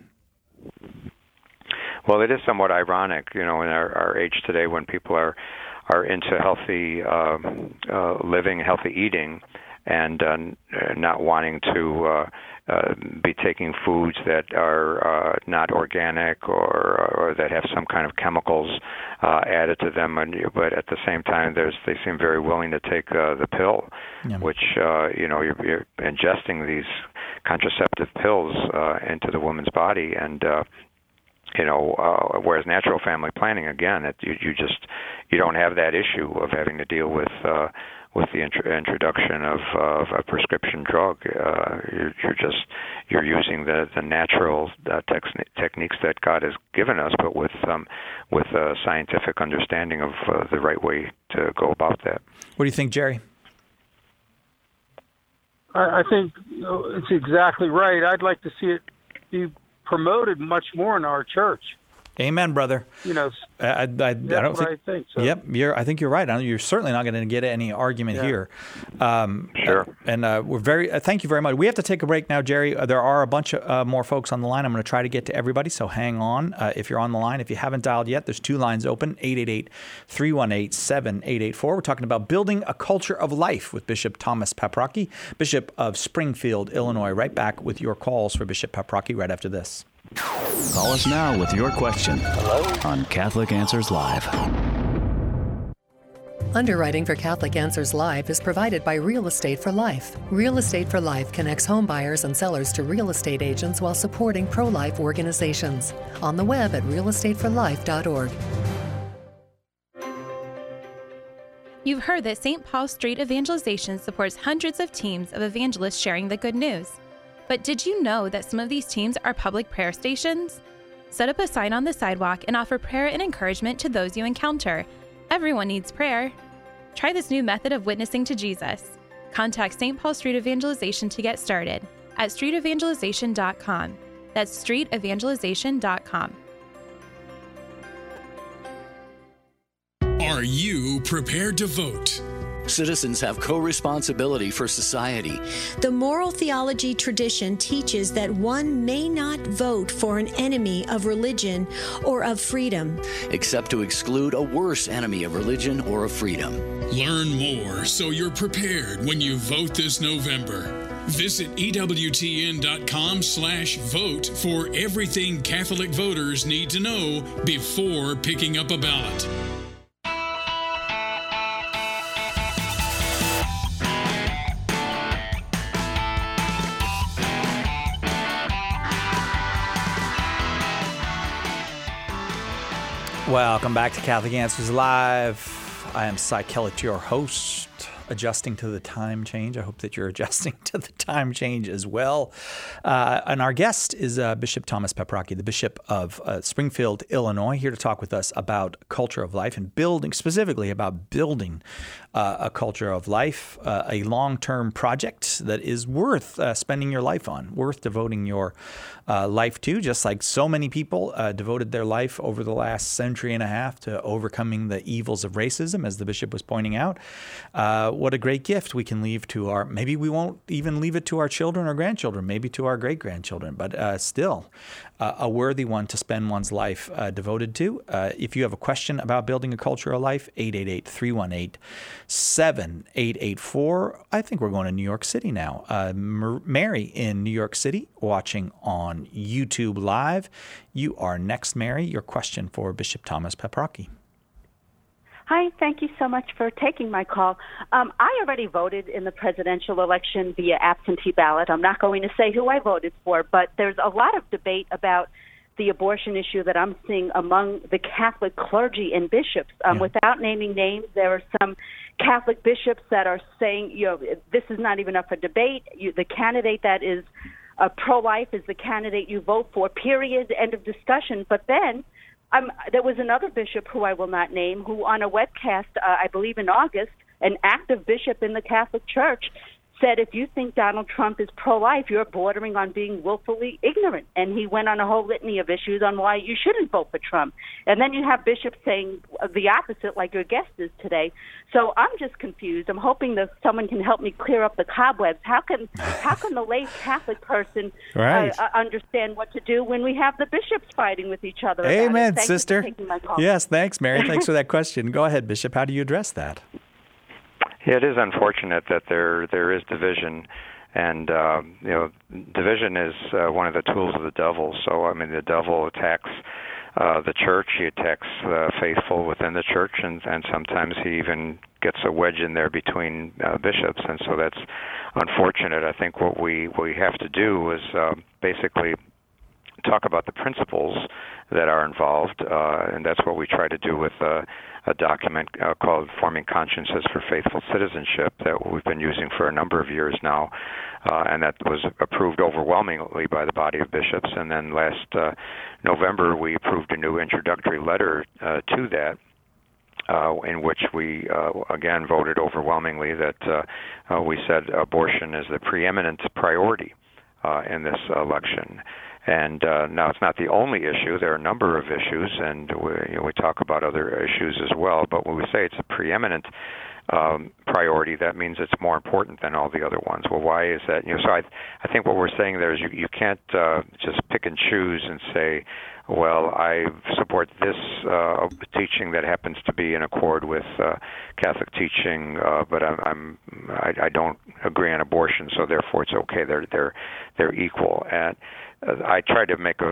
Speaker 3: Well, it is somewhat ironic, you know, in our, our age today when people are are into healthy uh, uh, living, healthy eating, and uh, not wanting to uh, uh, be taking foods that are uh, not organic or or that have some kind of chemicals uh, added to them. And, but at the same time, there's they seem very willing to take uh, the pill, yeah. which uh, you know you're, you're ingesting these contraceptive pills uh, into the woman's body, and uh, you know, uh, whereas natural family planning, again, it, you, you just you don't have that issue of having to deal with uh, with the intro- introduction of, uh, of a prescription drug. Uh, you're, you're just you're using the the natural uh, tex- techniques that God has given us, but with um, with a scientific understanding of uh, the right way to go about that.
Speaker 1: What do you think, Jerry?
Speaker 10: I, I think you know, it's exactly right. I'd like to see it be promoted much more in our church.
Speaker 1: Amen, brother.
Speaker 10: You know,
Speaker 1: I, I, I,
Speaker 10: that's
Speaker 1: I don't
Speaker 10: what
Speaker 1: think.
Speaker 10: I think. So.
Speaker 1: Yep, you're. I think you're right. I don't- You're certainly not going to get any argument
Speaker 10: Yeah.
Speaker 1: here. Um,
Speaker 3: Sure.
Speaker 1: And uh, we're very. Uh, thank you very much. We have to take a break now, Jerry. Uh, there are a bunch of uh, more folks on the line. I'm going to try to get to everybody. So hang on. Uh, if you're on the line, if you haven't dialed yet, there's two lines open: eight eight eight, three one eight, seven eight eight four. We're talking about building a culture of life with Bishop Thomas Paprocki, Bishop of Springfield, Illinois. Right back with your calls for Bishop Paprocki right after this.
Speaker 11: Call us now with your question on Catholic Answers Live.
Speaker 12: Underwriting for Catholic Answers Live is provided by Real Estate for Life. Real Estate for Life connects home buyers and sellers to real estate agents while supporting pro-life organizations. On the web at real estate for life dot org.
Speaker 13: You've heard that Saint Paul Street Evangelization supports hundreds of teams of evangelists sharing the good news. But did you know that some of these teams are public prayer stations? Set up a sign on the sidewalk and offer prayer and encouragement to those you encounter. Everyone needs prayer. Try this new method of witnessing to Jesus. Contact Saint Paul Street Evangelization to get started at street evangelization dot com. That's street evangelization dot com.
Speaker 14: Are you prepared to vote?
Speaker 11: Citizens have co-responsibility for society.
Speaker 15: The moral theology tradition teaches that one may not vote for an enemy of religion or of freedom,
Speaker 11: Except to exclude a worse enemy of religion or of freedom.
Speaker 14: Learn more so you're prepared when you vote this November. Visit E W T N dot com slash vote for everything Catholic voters need to know before picking up a ballot.
Speaker 1: Welcome back to Catholic Answers Live. I am Cy Kellett, your host, adjusting to the time change. I hope that you're adjusting to the time change as well. Uh, and our guest is uh, Bishop Thomas Paprocki, the Bishop of uh, Springfield, Illinois, here to talk with us about culture of life and building, specifically about building uh, a culture of life, uh, a long-term project that is worth uh, spending your life on, worth devoting your uh, life to, just like so many people uh, devoted their life over the last century and a half to overcoming the evils of racism, as the bishop was pointing out. Uh, what a great gift we can leave to our, maybe we won't even leave it to our children or grandchildren, maybe to our great-grandchildren, but uh, still uh, a worthy one to spend one's life uh, devoted to. Uh, if you have a question about building a culture of life, eight eight eight, three one eight, seven eight eight four. I think we're going to New York City now. Uh, Mary in New York City watching on YouTube Live. You are next, Mary. Your question for Bishop Thomas Paprocki.
Speaker 16: Hi, thank you so much for taking my call. Um, I already voted in the presidential election via absentee ballot. I'm not going to say who I voted for, but there's a lot of debate about the abortion issue that I'm seeing among the Catholic clergy and bishops. Um, yeah. Without naming names, there are some Catholic bishops that are saying, you know, this is not even up for debate. You, the candidate that is uh, pro-life is the candidate you vote for, period, end of discussion. But then Um, there was another bishop who I will not name who on a webcast, uh, I believe in August, an active bishop in the Catholic Church said, if you think Donald Trump is pro-life, you're bordering on being willfully ignorant. And he went on a whole litany of issues on why you shouldn't vote for Trump. And then you have bishops saying the opposite, like your guest is today. So I'm just confused. I'm hoping that someone can help me clear up the cobwebs. How can how can the lay Catholic person
Speaker 1: right.
Speaker 16: uh, understand what to do when we have the bishops fighting with each other?
Speaker 1: Amen,
Speaker 16: Thank
Speaker 1: sister.
Speaker 16: You for taking my call.
Speaker 1: Yes, thanks, Mary. Thanks for that question. Go ahead, Bishop. How do you address that?
Speaker 3: Yeah, it is unfortunate that there there is division, and uh, you know, division is uh, one of the tools of the devil. So I mean, the devil attacks uh, the church. He attacks the faithful within the church, and, and sometimes he even gets a wedge in there between uh, bishops. And so that's unfortunate. I think what we what we have to do is uh, basically talk about the principles that are involved, uh, and that's what we try to do with uh, a document uh, called Forming Consciences for Faithful Citizenship that we've been using for a number of years now, uh, and that was approved overwhelmingly by the body of bishops. And then last uh, November, we approved a new introductory letter uh, to that, Uh, in which we, uh, again, voted overwhelmingly that uh, uh, we said abortion is the preeminent priority uh, in this election. And uh, now it's not the only issue. There are a number of issues, and we, you know, we talk about other issues as well. But when we say it's a preeminent um, priority, that means it's more important than all the other ones. Well, why is that? You know, so I, I think what we're saying there is you, you can't uh, just pick and choose and say, well, I support this uh, teaching that happens to be in accord with uh, Catholic teaching, uh, but I'm, I'm I, I don't agree on abortion, so therefore it's okay. They're they're they're equal. And uh, I tried to make a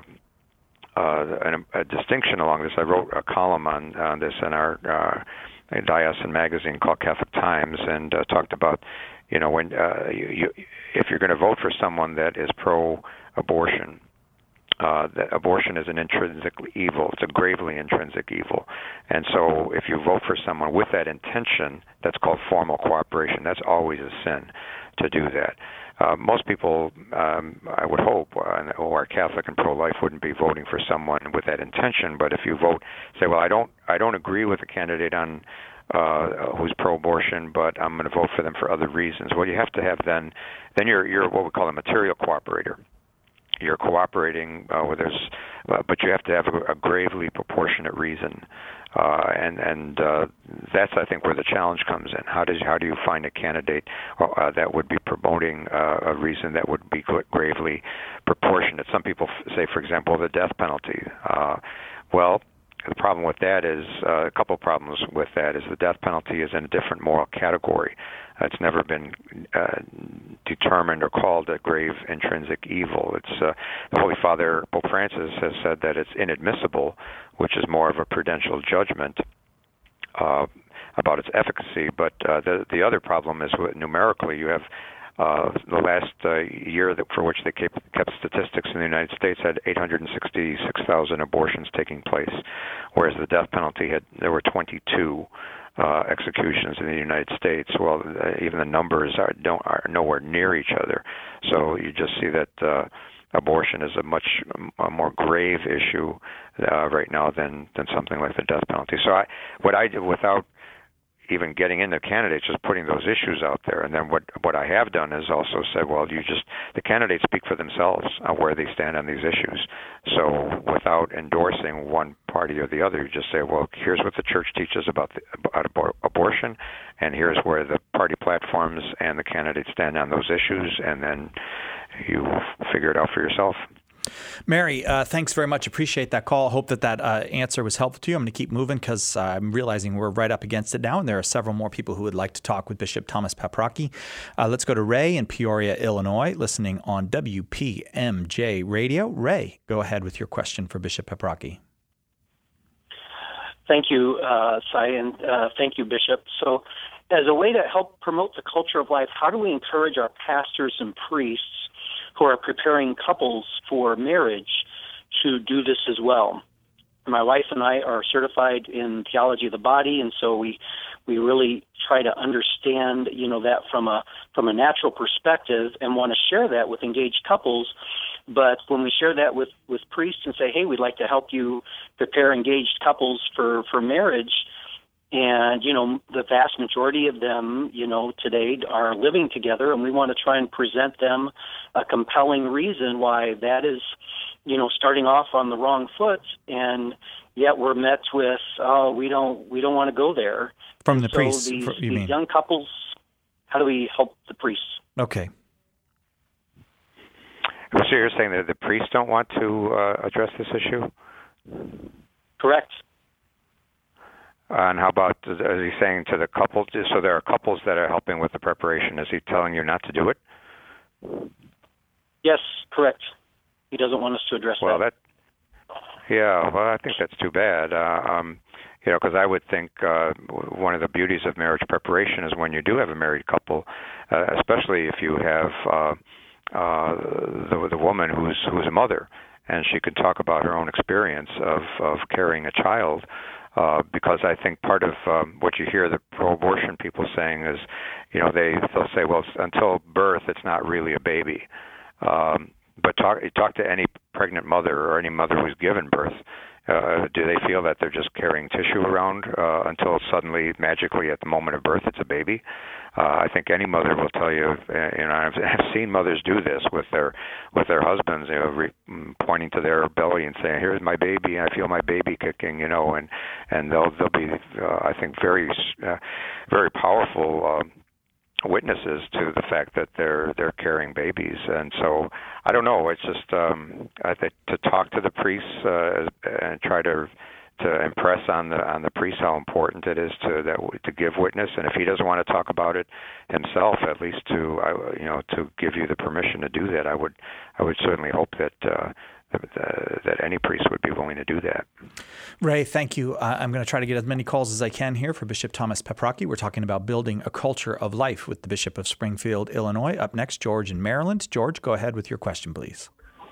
Speaker 3: uh, a, a distinction along this. I wrote a column on on this in our uh, diocesan magazine called Catholic Times, and uh, talked about, you know, when uh, you, you, if you're going to vote for someone that is pro-abortion, Uh, that abortion is an intrinsic evil. It's a gravely intrinsic evil. And so if you vote for someone with that intention, that's called formal cooperation. That's always a sin to do that. Uh, most people, um, I would hope, uh, who are Catholic and pro-life wouldn't be voting for someone with that intention. But if you vote, say, well, I don't, I don't agree with the candidate on uh, who's pro-abortion, but I'm going to vote for them for other reasons. Well, you have to have then, then you're, you're what we call a material cooperator. You're cooperating uh, with there's, uh, but you have to have a, a gravely proportionate reason, uh, and and uh, that's I think where the challenge comes in. How does how do you find a candidate uh, that would be promoting uh, a reason that would be gravely proportionate? Some people f- say, for example, the death penalty. Uh, well, the problem with that is uh, a couple problems with that is the death penalty is in a different moral category. It's never been uh, determined or called a grave intrinsic evil. It's uh, the Holy Father, Pope Francis, has said that it's inadmissible, which is more of a prudential judgment uh, about its efficacy. But uh, the the other problem is with, numerically, you have uh, the last uh, year that, for which they kept, kept statistics in the United States had eight hundred sixty-six thousand abortions taking place, whereas the death penalty had there were twenty-two. Uh, executions in the United States. Well, uh, even the numbers are don't are nowhere near each other. So you just see that uh, abortion is a much a more grave issue uh, right now than than something like the death penalty. So I, what I did without even getting into candidates, just putting those issues out there, and then what what I have done is also said, well, you just the candidates speak for themselves on where they stand on these issues. So without endorsing one party or the other, you just say, well, here's what the church teaches about the, about abor- abortion, and here's where the party platforms and the candidates stand on those issues, and then you figure it out for yourself.
Speaker 1: Mary, uh, thanks very much. Appreciate that call. Hope that that uh, answer was helpful to you. I'm going to keep moving because uh, I'm realizing we're right up against it now, and there are several more people who would like to talk with Bishop Thomas Paprocki. Uh, let's go to Ray in Peoria, Illinois, listening on W P M J Radio. Ray, go ahead with your question for Bishop Paprocki.
Speaker 17: Thank you, uh, Cy, and uh, thank you, Bishop. So as a way to help promote the culture of life, how do we encourage our pastors and priests who are preparing couples for marriage to do this as well? My wife and I are certified in theology of the body, and so we we really try to understand, you know, that from a from a natural perspective and want to share that with engaged couples. But when we share that with, with priests and say, hey, we'd like to help you prepare engaged couples for, for marriage, and, you know, the vast majority of them, you know, today are living together, and we want to try and present them a compelling reason why that is, you know, starting off on the wrong foot, and yet we're met with, oh, we don't we don't want to go there.
Speaker 1: From the
Speaker 17: so
Speaker 1: priests,
Speaker 17: these,
Speaker 1: you
Speaker 17: these
Speaker 1: mean?
Speaker 17: young couples, how do we help the priests?
Speaker 1: Okay.
Speaker 3: So you're saying that the priests don't want to uh, address this issue?
Speaker 17: Correct.
Speaker 3: And how about, is he saying to the couple, so there are couples that are helping with the preparation, is he telling you not to do it?
Speaker 17: Yes, correct. He doesn't want us to address
Speaker 3: well,
Speaker 17: that.
Speaker 3: that. Yeah, well, I think that's too bad. Uh, um, you know, because I would think uh, one of the beauties of marriage preparation is when you do have a married couple, uh, especially if you have uh, uh, the, the woman who's who's a mother, and she could talk about her own experience of, of carrying a child. Uh, because I think part of um, what you hear the pro-abortion people saying is, you know, they, they'll say, well, until birth, it's not really a baby. Um, but talk, talk to any pregnant mother or any mother who's given birth. Uh, do they feel that they're just carrying tissue around uh, until suddenly, magically, at the moment of birth, it's a baby? Uh, I think any mother will tell you, uh, you know, I've, I've seen mothers do this with their with their husbands, you know, re, pointing to their belly and saying, "Here's my baby, and I feel my baby kicking," you know, and and they'll they'll be, uh, I think, very uh, very powerful Uh, witnesses to the fact that they're they're carrying babies. And so I don't know. It's just um, I think to talk to the priests uh, and try to to impress on the on the priest how important it is to that to give witness. And if he doesn't want to talk about it himself, at least to you know to give you the permission to do that. I would I would certainly hope that. Uh, that any priest would be willing to do that.
Speaker 1: Ray, thank you. Uh, I'm going to try to get as many calls as I can here for Bishop Thomas Paprocki. We're talking about building a culture of life with the Bishop of Springfield, Illinois. Up next, George in Maryland. George, go ahead with your question, please.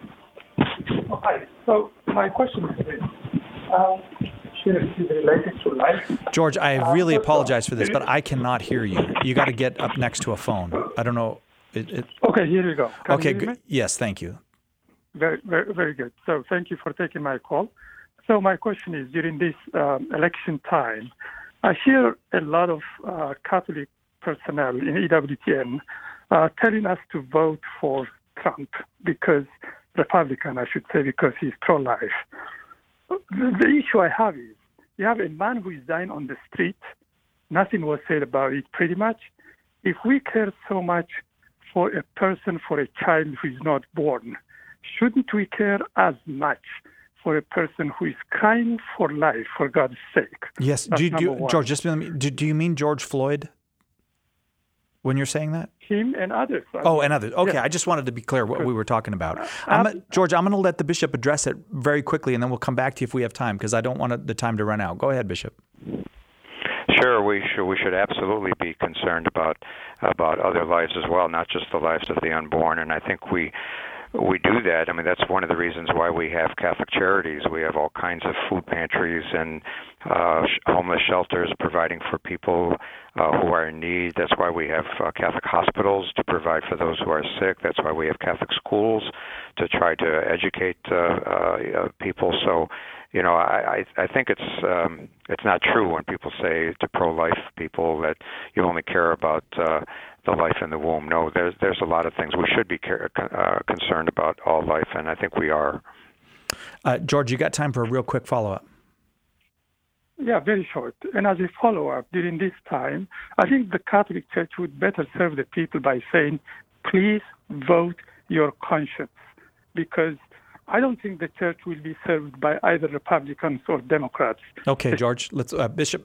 Speaker 18: Oh, hi. So my question is this. Um, is related to life.
Speaker 1: George, I really apologize for this, but I cannot hear you. You got to get up next to a phone. I don't know. It, it...
Speaker 18: Okay, here you go. Can
Speaker 1: okay,
Speaker 18: you hear me?
Speaker 1: Yes, thank you.
Speaker 18: Very, very, very good. So thank you for taking my call. So my question is, during this um, election time, I hear a lot of uh, Catholic personnel in E W T N uh, telling us to vote for Trump because, Republican, I should say, because he's pro-life. The, the issue I have is, you have a man who is dying on the street. Nothing was said about it, pretty much. If we care so much for a person, for a child who is not born, shouldn't we care as much for a person who is crying for life, for God's sake?
Speaker 1: Yes. Do, do, George, just do, do you mean George Floyd when you're saying that?
Speaker 18: Him and others.
Speaker 1: Oh, and others. Okay,
Speaker 18: yeah.
Speaker 1: I just wanted to be clear what we were talking about. I'm a, George, I'm going to let the bishop address it very quickly, and then we'll come back to you if we have time, because I don't want the time to run out. Go ahead, Bishop.
Speaker 3: Sure, we should we should absolutely be concerned about about other lives as well, not just the lives of the unborn. And I think we we do that. I mean, that's one of the reasons why we have Catholic Charities. We have all kinds of food pantries and uh, homeless shelters providing for people uh, who are in need. That's why we have uh, Catholic hospitals to provide for those who are sick. That's why we have Catholic schools to try to educate uh, uh, people. So, you know, I, I think it's um, it's not true when people say to pro-life people that you only care about uh, the life in the womb. No, there's there's a lot of things we should be care, uh, concerned about all life, and I think we are.
Speaker 1: Uh, George, you got time for a real quick follow-up?
Speaker 18: Yeah, very short. And as a follow-up, during this time, I think the Catholic Church would better serve the people by saying, please vote your conscience, because I don't think the church will be served by either Republicans or Democrats.
Speaker 1: Okay, George, let's uh, Bishop.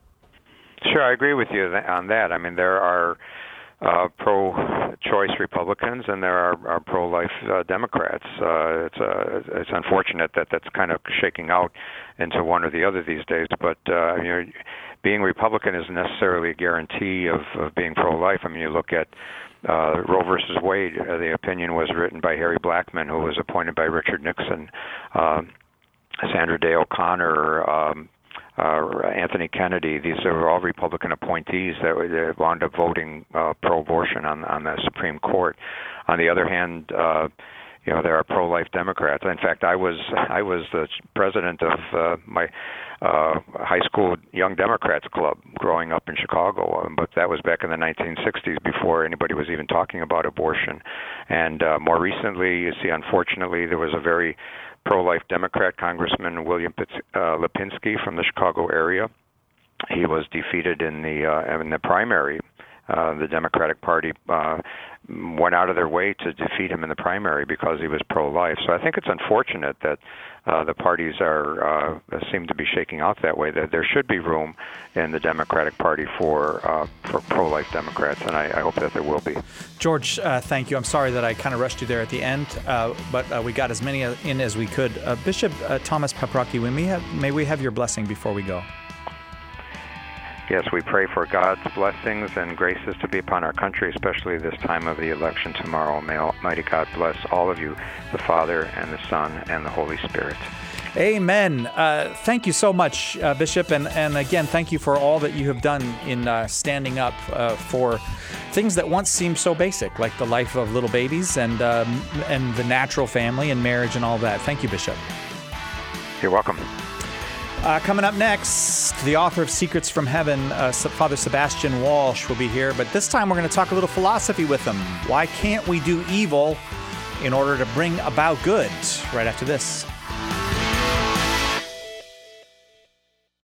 Speaker 3: Sure, I agree with you on that. I mean, there are uh, pro-choice Republicans and there are, are pro-life uh, Democrats. Uh, it's uh, it's unfortunate that that's kind of shaking out into one or the other these days. But uh, you know, being Republican isn't necessarily a guarantee of, of being pro-life. I mean, you look at Uh, Roe versus Wade, uh, the opinion was written by Harry Blackman, who was appointed by Richard Nixon. Uh, Sandra Day O'Connor, um, uh, Anthony Kennedy, these are all Republican appointees that wound up voting uh, pro-abortion on, on the Supreme Court. On the other hand, uh, you know, there are pro-life Democrats. In fact, I was I was the president of uh, my uh, high school Young Democrats Club growing up in Chicago, um, but that was back in the nineteen sixties before anybody was even talking about abortion. And uh, more recently, you see, unfortunately, there was a very pro-life Democrat, Congressman William Pitz- uh, Lipinski from the Chicago area. He was defeated in the uh, in the primary. Uh, the Democratic Party uh, went out of their way to defeat him in the primary because he was pro-life. So I think it's unfortunate that uh, the parties are uh, seem to be shaking out that way. That there should be room in the Democratic Party for uh, for pro-life Democrats, and I, I hope that there will be.
Speaker 1: George, uh, thank you. I'm sorry that I kind of rushed you there at the end, uh, but uh, we got as many in as we could. Uh, Bishop uh, Thomas Paprocki, may we have may we have your blessing before we go?
Speaker 3: yes, we pray for God's blessings and graces to be upon our country, especially this time of the election tomorrow. May Almighty God bless all of you, the Father and the Son and the Holy Spirit.
Speaker 1: Amen. Uh, thank you so much, uh, Bishop. And, and again, thank you for all that you have done in uh, standing up uh, for things that once seemed so basic, like the life of little babies and, um, and the natural family and marriage and all that. Thank you, Bishop.
Speaker 3: You're welcome.
Speaker 1: Uh, coming up next, the author of Secrets from Heaven, uh, Father Sebastian Walsh, will be here. But this time we're going to talk a little philosophy with him. Why can't we do evil in order to bring about good? Right after this.